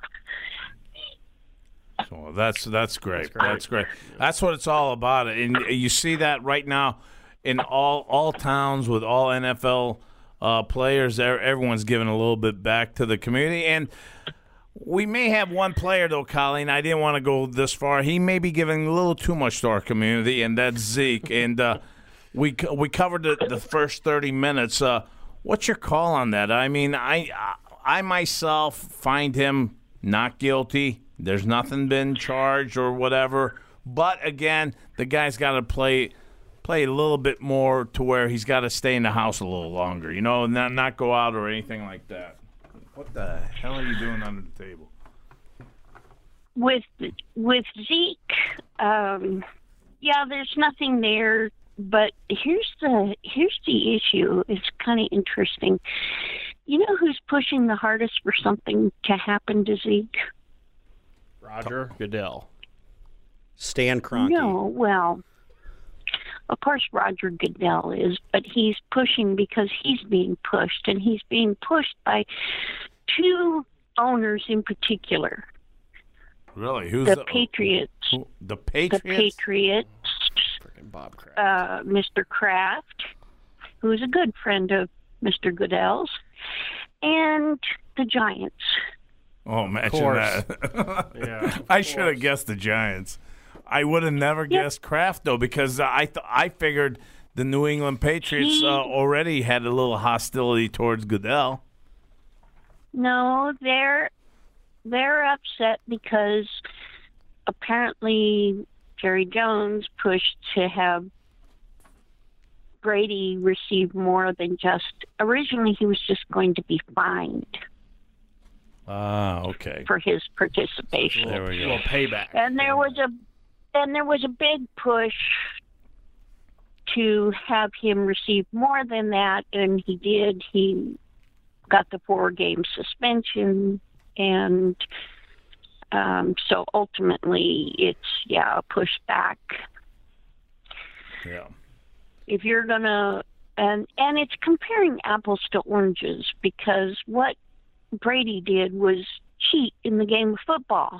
So that's that's great. That's great. That's what it's all about. And you see that right now in all all towns with all N F L uh, players. Everyone's giving a little bit back to the community. And We may have one player, though, Colleen. I didn't want to go this far. He may be giving a little too much to our community, and that's Zeke. and uh, we we covered the, the first thirty minutes. Uh, what's your call on that? I mean, I I myself find him not guilty. There's nothing been charged or whatever. But, again, the guy's got to play play a little bit more to where he's got to stay in the house a little longer, you know, not, not go out or anything like that. What the hell are you doing under the table? With with Zeke, um, yeah, there's nothing there. But here's the here's the issue. It's kind of interesting. You know who's pushing the hardest for something to happen to Zeke? Roger Goodell. Stan Kroenke. No, well, of course Roger Goodell is, but he's pushing because he's being pushed, and he's being pushed by two owners in particular. Really? Who's the, the Patriots? Who, the Patriots? The Patriots. Freaking Bob Kraft. Uh, Mister Kraft, who's a good friend of Mister Goodell's, and the Giants. Oh, imagine course. that. Yeah, I should have guessed the Giants. I would have never Yep. guessed Kraft, though, because I th- I figured the New England Patriots He- uh, already had a little hostility towards Goodell. No, they're they're upset because apparently Jerry Jones pushed to have Brady receive more than just. Originally, he was just going to be fined Ah, okay. for his participation, There we A go. little payback. and there was a and there was a big push to have him receive more than that, and he did. He got the four-game suspension, and um, so ultimately, it's yeah, a pushback. Yeah. If you're gonna, and and it's comparing apples to oranges, because what Brady did was cheat in the game of football.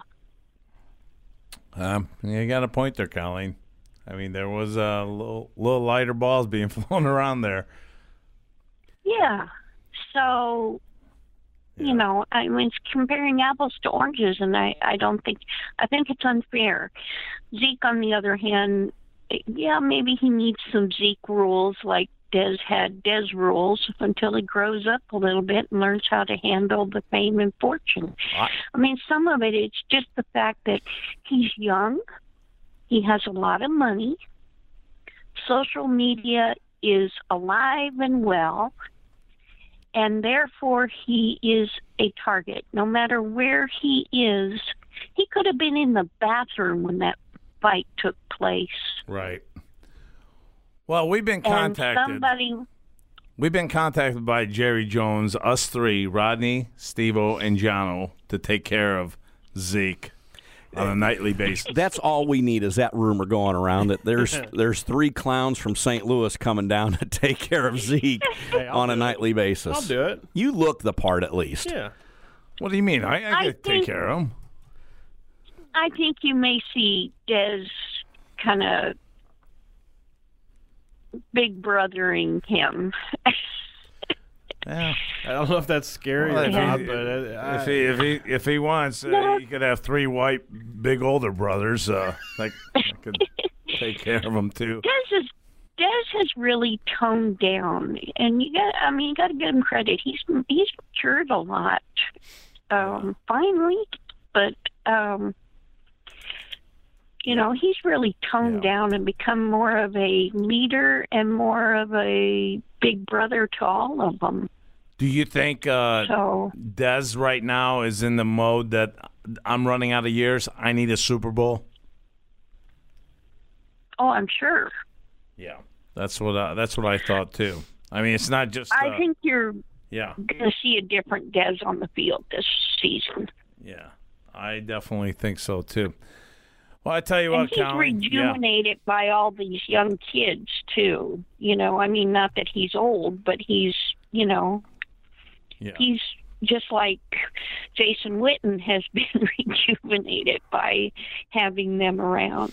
Um, you got a point there, Colleen. I mean, there was a uh, little, little lighter balls being flown around there. Yeah. So, Yeah. you know, I mean, it's comparing apples to oranges, and I, I don't think, I think it's unfair. Zeke, on the other hand, yeah, maybe he needs some Zeke rules like Dez had Dez rules until he grows up a little bit and learns how to handle the fame and fortune. I- I mean, some of it, it's just the fact that he's young, he has a lot of money, social media is alive and well, and therefore he is a target. No matter where he is, he could have been in the bathroom when that fight took place. Right. Well, we've been And contacted. somebody, We've been contacted by Jerry Jones, us three, Rodney, Steve-O, and Jono, to take care of Zeke on a nightly basis. That's all we need is that rumor going around that there's there's three clowns from Saint Louis coming down to take care of Zeke Hey, I'll on a do nightly it. basis. I'll do it. You look the part at least. Yeah. What do you mean? I, I, I could take think- care of him. I think you may see Dez kind of big brothering him. Yeah. I don't know if that's scary Well, or if not, he- but uh, I, If he if he if he wants, uh, No. he could have three white, big older brothers. Uh, like that could take care of him too. Dez is Dez has really toned down, and you got. I mean, you got to give him credit. He's he's matured a lot, um, finally, but um, you know, he's really toned Yeah. down and become more of a leader and more of a big brother to all of them. Do you think uh, So Dez right now is in the mode that I'm running out of years? I need a Super Bowl. oh, I'm sure. Yeah, that's what I, that's what I thought too. I mean, it's not just. Uh, I think you're yeah, going to see a different Dez on the field this season. yeah, I definitely think so too. Well, I tell you And what, he's Colin. Yeah, rejuvenated by all these young kids too. You know, I mean, not that he's old, but he's, you know, yeah. he's just like Jason Witten has been rejuvenated by having them around.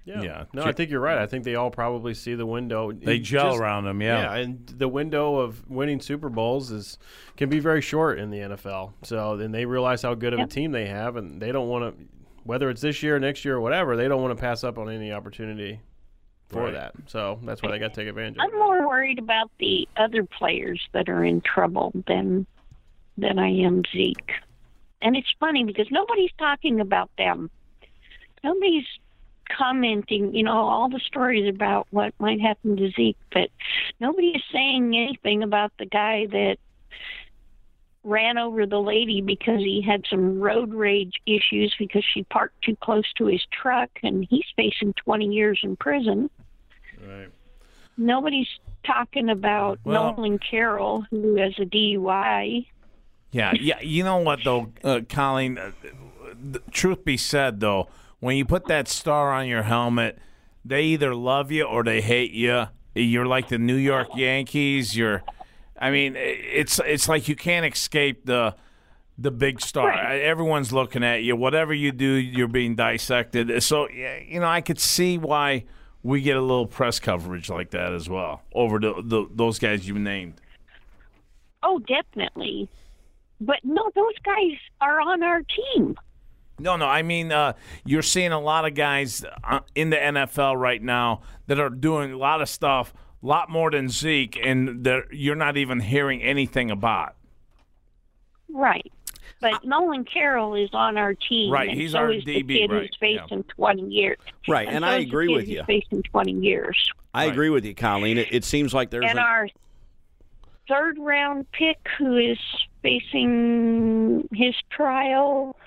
Yeah. Yeah. No, I think you're right. I think they all probably see the window. They It gel just- around him, yeah. Yeah, and the window of winning Super Bowls is can be very short in the N F L. So then they realize how good of a Yep. team they have, and they don't want to, whether it's this year, next year, or whatever, they don't want to pass up on any opportunity for Right. that. So that's why they got to take advantage of I'm it. more worried about the other players that are in trouble than than I am Zeke. And it's funny because nobody's talking about them. Nobody's commenting, you know, all the stories about what might happen to Zeke, but nobody is saying anything about the guy that ran over the lady because he had some road rage issues because she parked too close to his truck, and he's facing twenty years in prison. Right. Nobody's talking about Well- Nolan Carroll, who has a D U I. Yeah, yeah. You know what, though, uh, Colleen? Uh, the truth be said, though, when you put that star on your helmet, they either love you or they hate you. You're like the New York Yankees. You're, I mean, it's it's like you can't escape the the big star. Right. Everyone's looking at you. Whatever you do, you're being dissected. So, yeah, you know, I could see why we get a little press coverage like that as well over the, the those guys you named. Oh, definitely. But no, those guys are on our team. No, no. I mean, uh, you're seeing a lot of guys uh, in the N F L right now that are doing a lot of stuff, a lot more than Zeke, and that you're not even hearing anything about. Right. But Nolan Carroll is on our team. Right, and he's so our is D B, the kid right, who's facing twenty years. Right, and so I is the agree kid with who's you. facing twenty years. I Right. agree with you, Colleen. It, it seems like there's And a, our third round pick who is facing his trial,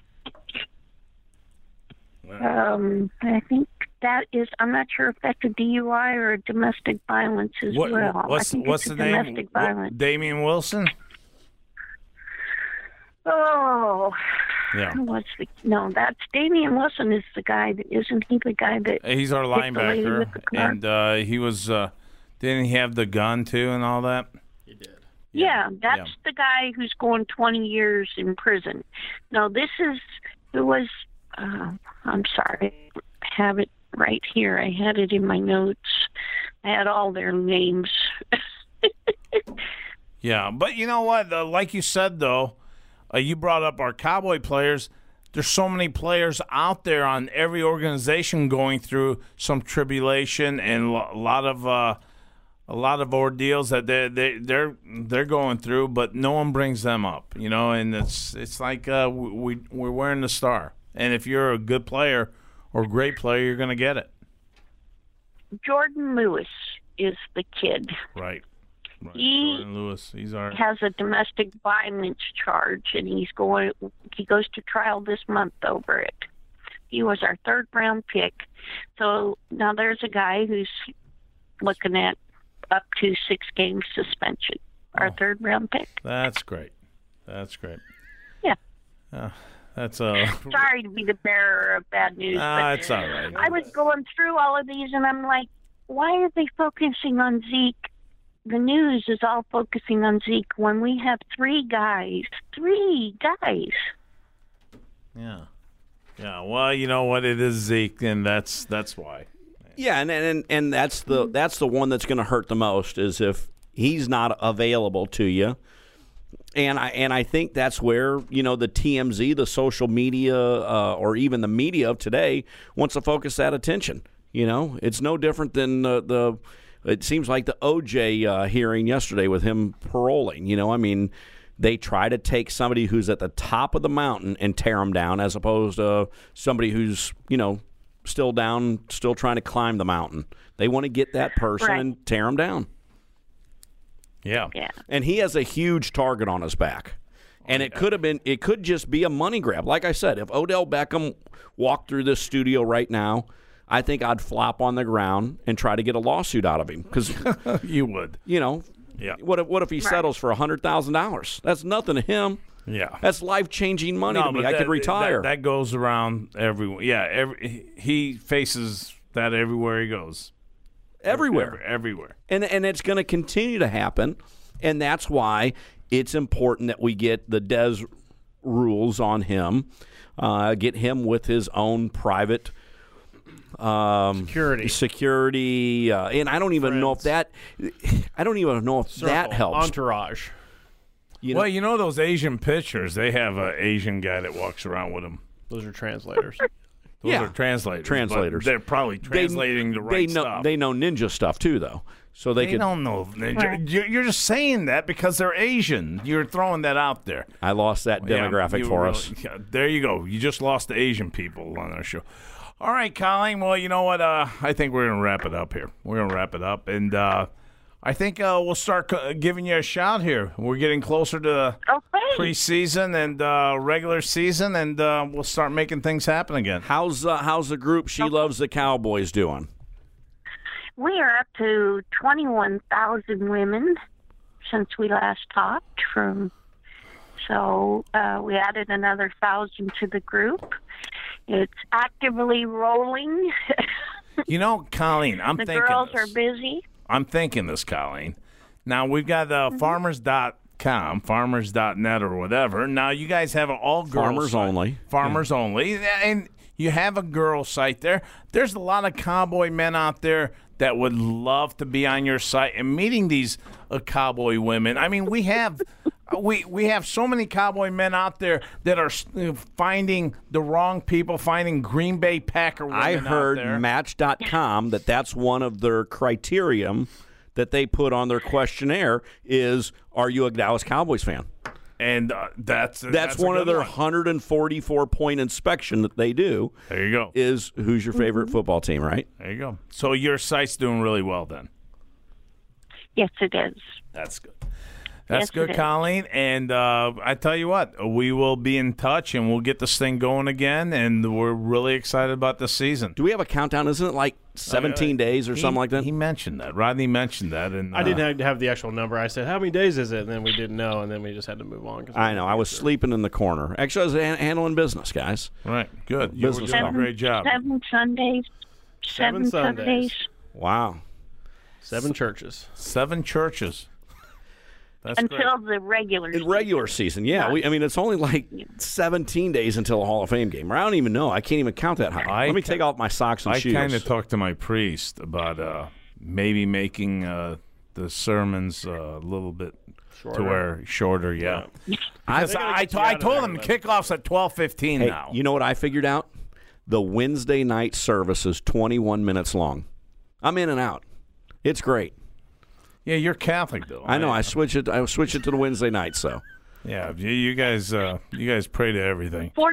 um, I think that is, I'm not sure if that's a D U I or a domestic violence as What, well. what's I think what's it's the a name? domestic What- violence. Damian Wilson. Oh, Yeah, what's the, no, that's Damian Wilson is the guy that, isn't he the guy that, he's our Hit the lady linebacker, with the car. and uh, he was uh, didn't he have the gun too and all that? yeah, that's yeah. the guy who's going twenty years in prison. No, this is, who was, uh, I'm sorry, I have it right here. I had it in my notes. I had all their names. Yeah, but you know what? Uh, like you said, though, uh, you brought up our Cowboy players. There's so many players out there on every organization going through some tribulation and lo- a lot of uh, a lot of ordeals that they they they're they're going through, but no one brings them up, you know. And it's it's like uh, we we're wearing the star, and if you're a good player or great player, you're going to get it. Jordan Lewis is the kid. Right. Right. He Jordan Lewis, he's our has a domestic violence charge, and he's going. He goes to trial this month over it. He was our third round pick. So now there's a guy who's looking at up to six game suspension. Our Oh. third round pick. That's great. That's great. Yeah. Uh, that's a. Sorry to be the bearer of bad news, Ah, but it's all right. I was going through all of these, and I'm like, why are they focusing on Zeke? The news is all focusing on Zeke when we have three guys, three guys. Yeah. Yeah. Well, you know what? It is Zeke, and that's that's why. yeah, and and and that's the that's the one that's going to hurt the most is if he's not available to you. And I and I think that's where, you know, the T M Z, the social media, uh, or even the media of today wants to focus that attention. You know, it's no different than uh, the. It seems like the O J uh, hearing yesterday with him paroling. You know, I mean, they try to take somebody who's at the top of the mountain and tear him down, as opposed to somebody who's, you know, still down, still trying to climb the mountain. They want to get that person Right. and tear him down. Yeah. Yeah. And he has a huge target on his back. And it could have been, it could just be a money grab. Like I said, if Odell Beckham walked through this studio right now, I think I'd flop on the ground and try to get a lawsuit out of him. Because, You would. you know, Yeah. what if, what if he settles for one hundred thousand dollars? That's nothing to him. Yeah. That's life-changing money to me. but I that- could retire. That, that goes around everywhere. Yeah. Every he faces that everywhere he goes. everywhere. Every- everywhere. And and it's going to continue to happen, and that's why it's important that we get the Des rules on him, uh, get him with his own private Um, Security. Security. Uh, and I don't even know if that, I don't even know if that Circle, helps. Entourage. You know, Well, you know those Asian pictures, they have an Asian guy that walks around with them. Those are translators. Those Yeah. are translators. but Translators. They're probably translating the right they know, stuff. They know ninja stuff, too, though. So they, They could. don't know. You're you're just saying that because they're Asian. You're throwing that out there. I lost that demographic Yeah, you for really- us. yeah, there you go. You just lost the Asian people on our show. All right, Colleen. Well, you know what? Uh, I think we're going to wrap it up here. We're going to wrap it up. And uh, I think uh, we'll start c- giving you a shout here. We're getting closer to Okay. preseason and uh, regular season, and uh, we'll start making things happen again. How's uh, how's the group She Loves the Cowboys doing? We are up to twenty-one thousand women since we last talked. From so uh, we added another thousand to the group. It's actively rolling. You know, Colleen, I'm the thinking girls this. are busy. I'm thinking this, Colleen. Now, we've got uh, farmers dot com, farmers dot net or whatever. Now, you guys have an all-girls Farmers site. only. Farmers only. And you have a girl site there. There's a lot of cowboy men out there that would love to be on your site and meeting these uh, cowboy women. I mean, we have... We we have so many cowboy men out there that are uh, finding the wrong people, finding Green Bay Packer women I out heard there. Match dot com that that's one of their criterium that they put on their questionnaire is, are you a Dallas Cowboys fan? And uh, that's That's, that's a one of good their one hundred forty-four point inspection that they do There you go. is who's your favorite football team, right? There you go. So your site's doing really well then. Yes, it is. That's good. That's Yes, good, it is. Colleen. And uh, I tell you what, we will be in touch and we'll get this thing going again. And we're really excited about the season. Do we have a countdown? Isn't it like seventeen days or He- something like that? He mentioned that. Rodney mentioned that. And I uh, didn't have to have the actual number. I said, how many days is it? And then we didn't know, and then we just had to move on. 'cause we I know. I was sleeping in the corner. Actually, I was han- handling business, guys. Right. Good. You were Business doing a talk. great job. Seven Sundays. Seven Seven, Sundays. Sundays. Wow. Seven churches. Seven churches. That's Until great. the regular In regular season, yeah. We, I mean, it's only like seventeen days until a Hall of Fame game. I don't even know. I can't even count that high. I Let me ca- take off my socks and I shoes. kind of talked to my priest about uh, maybe making uh, the sermons uh, a little bit Shorter. to where shorter, yeah. Because They gotta I, get you I out of told there them with kickoff's at twelve fifteen Hey, now. you know what I figured out? The Wednesday night service is twenty-one minutes long. I'm in and out. It's great. yeah, you're Catholic though. I know. I switch it. I switch it to the Wednesday night. So yeah, you, you guys, uh, you guys pray to everything. Four,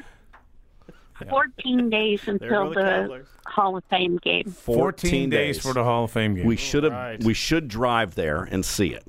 fourteen days There until go the the Cowboys. Hall of Fame game. Fourteen days for the Hall of Fame game. We should have. right. We should drive there and see it.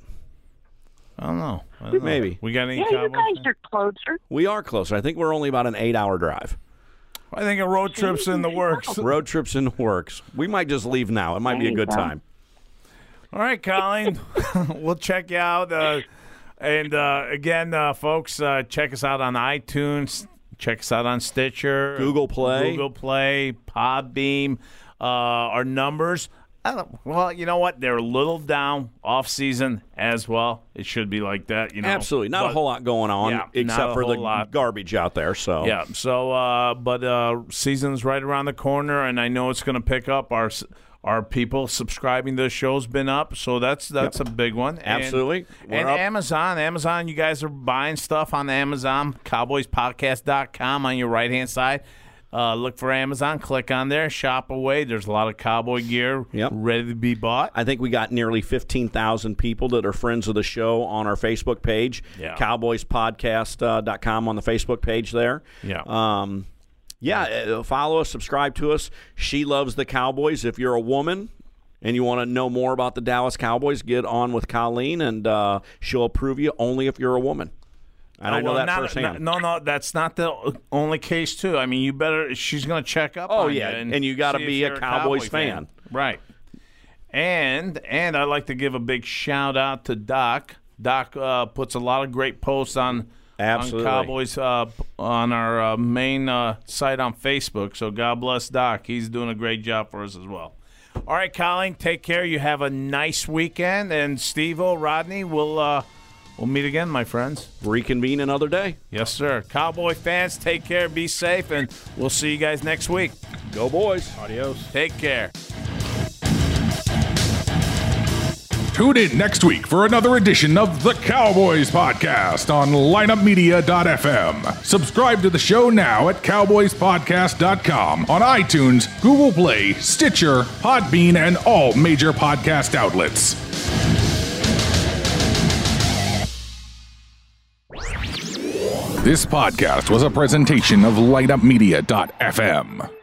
I don't know. I don't know. Maybe. We got any Yeah, you Cowboys? guys are closer. We are closer. I think we're only about an eight-hour drive. I think a road trip's in the works. Road trips in the works. We might just leave now. It might be a There you good go. time. All right, Colleen. We'll check you out. Uh, and uh, again, uh, folks, uh, check us out on iTunes. Check us out on Stitcher, Google Play. Google Play, Podbeam. Uh, our numbers. I don't, well, you know what? They're a little down off season as well. It should be like that, you know. Absolutely. Not But- a whole lot going on Yeah, not except a for the whole lot. garbage out there. So Yeah. So, uh, but uh, season's right around the corner, and I know it's going to pick up. Our our people subscribing to the show's been up, so that's that's a big one. And- Absolutely. We're And, up. Amazon, Amazon, you guys are buying stuff on Amazon. Cowboys Podcast dot com on your right hand side. Uh, look for Amazon. Click on there. Shop away. There's a lot of cowboy gear Yep. ready to be bought. I think we got nearly fifteen thousand people that are friends of the show on our Facebook page, Yeah. cowboys podcast dot com on the Facebook page there. Yeah. Um, yeah, uh, follow us, subscribe to us. She Loves the Cowboys. If you're a woman and you want to know more about the Dallas Cowboys, get on with Colleen, and uh, she'll approve you only if you're a woman. And I know Well, that not- firsthand. No, no, that's not the only case, too. I mean, you better. She's going to check up. Oh, on yeah, you and you gotta see if be a you're Cowboys Cowboy fan. right? And and I'd like to give a big shout out to Doc. Doc uh, puts a lot of great posts on Absolutely. on Cowboys uh, on our uh, main uh, site on Facebook. So God bless Doc. He's doing a great job for us as well. All right, Colleen, take care. You have a nice weekend, and Steve-O, Rodney, we'll uh, we'll meet again, my friends. Reconvene another day. Yes, sir. Cowboy fans, take care, be safe, and we'll see you guys next week. Go Go Boys. Adios. Take care. Tune in next week for another edition of the Cowboys Podcast on lineup media dot f m. Subscribe to the show now at cowboys podcast dot com on iTunes, Google Play, Stitcher, Podbean, and all major podcast outlets. This podcast was a presentation of lineup media dot f m.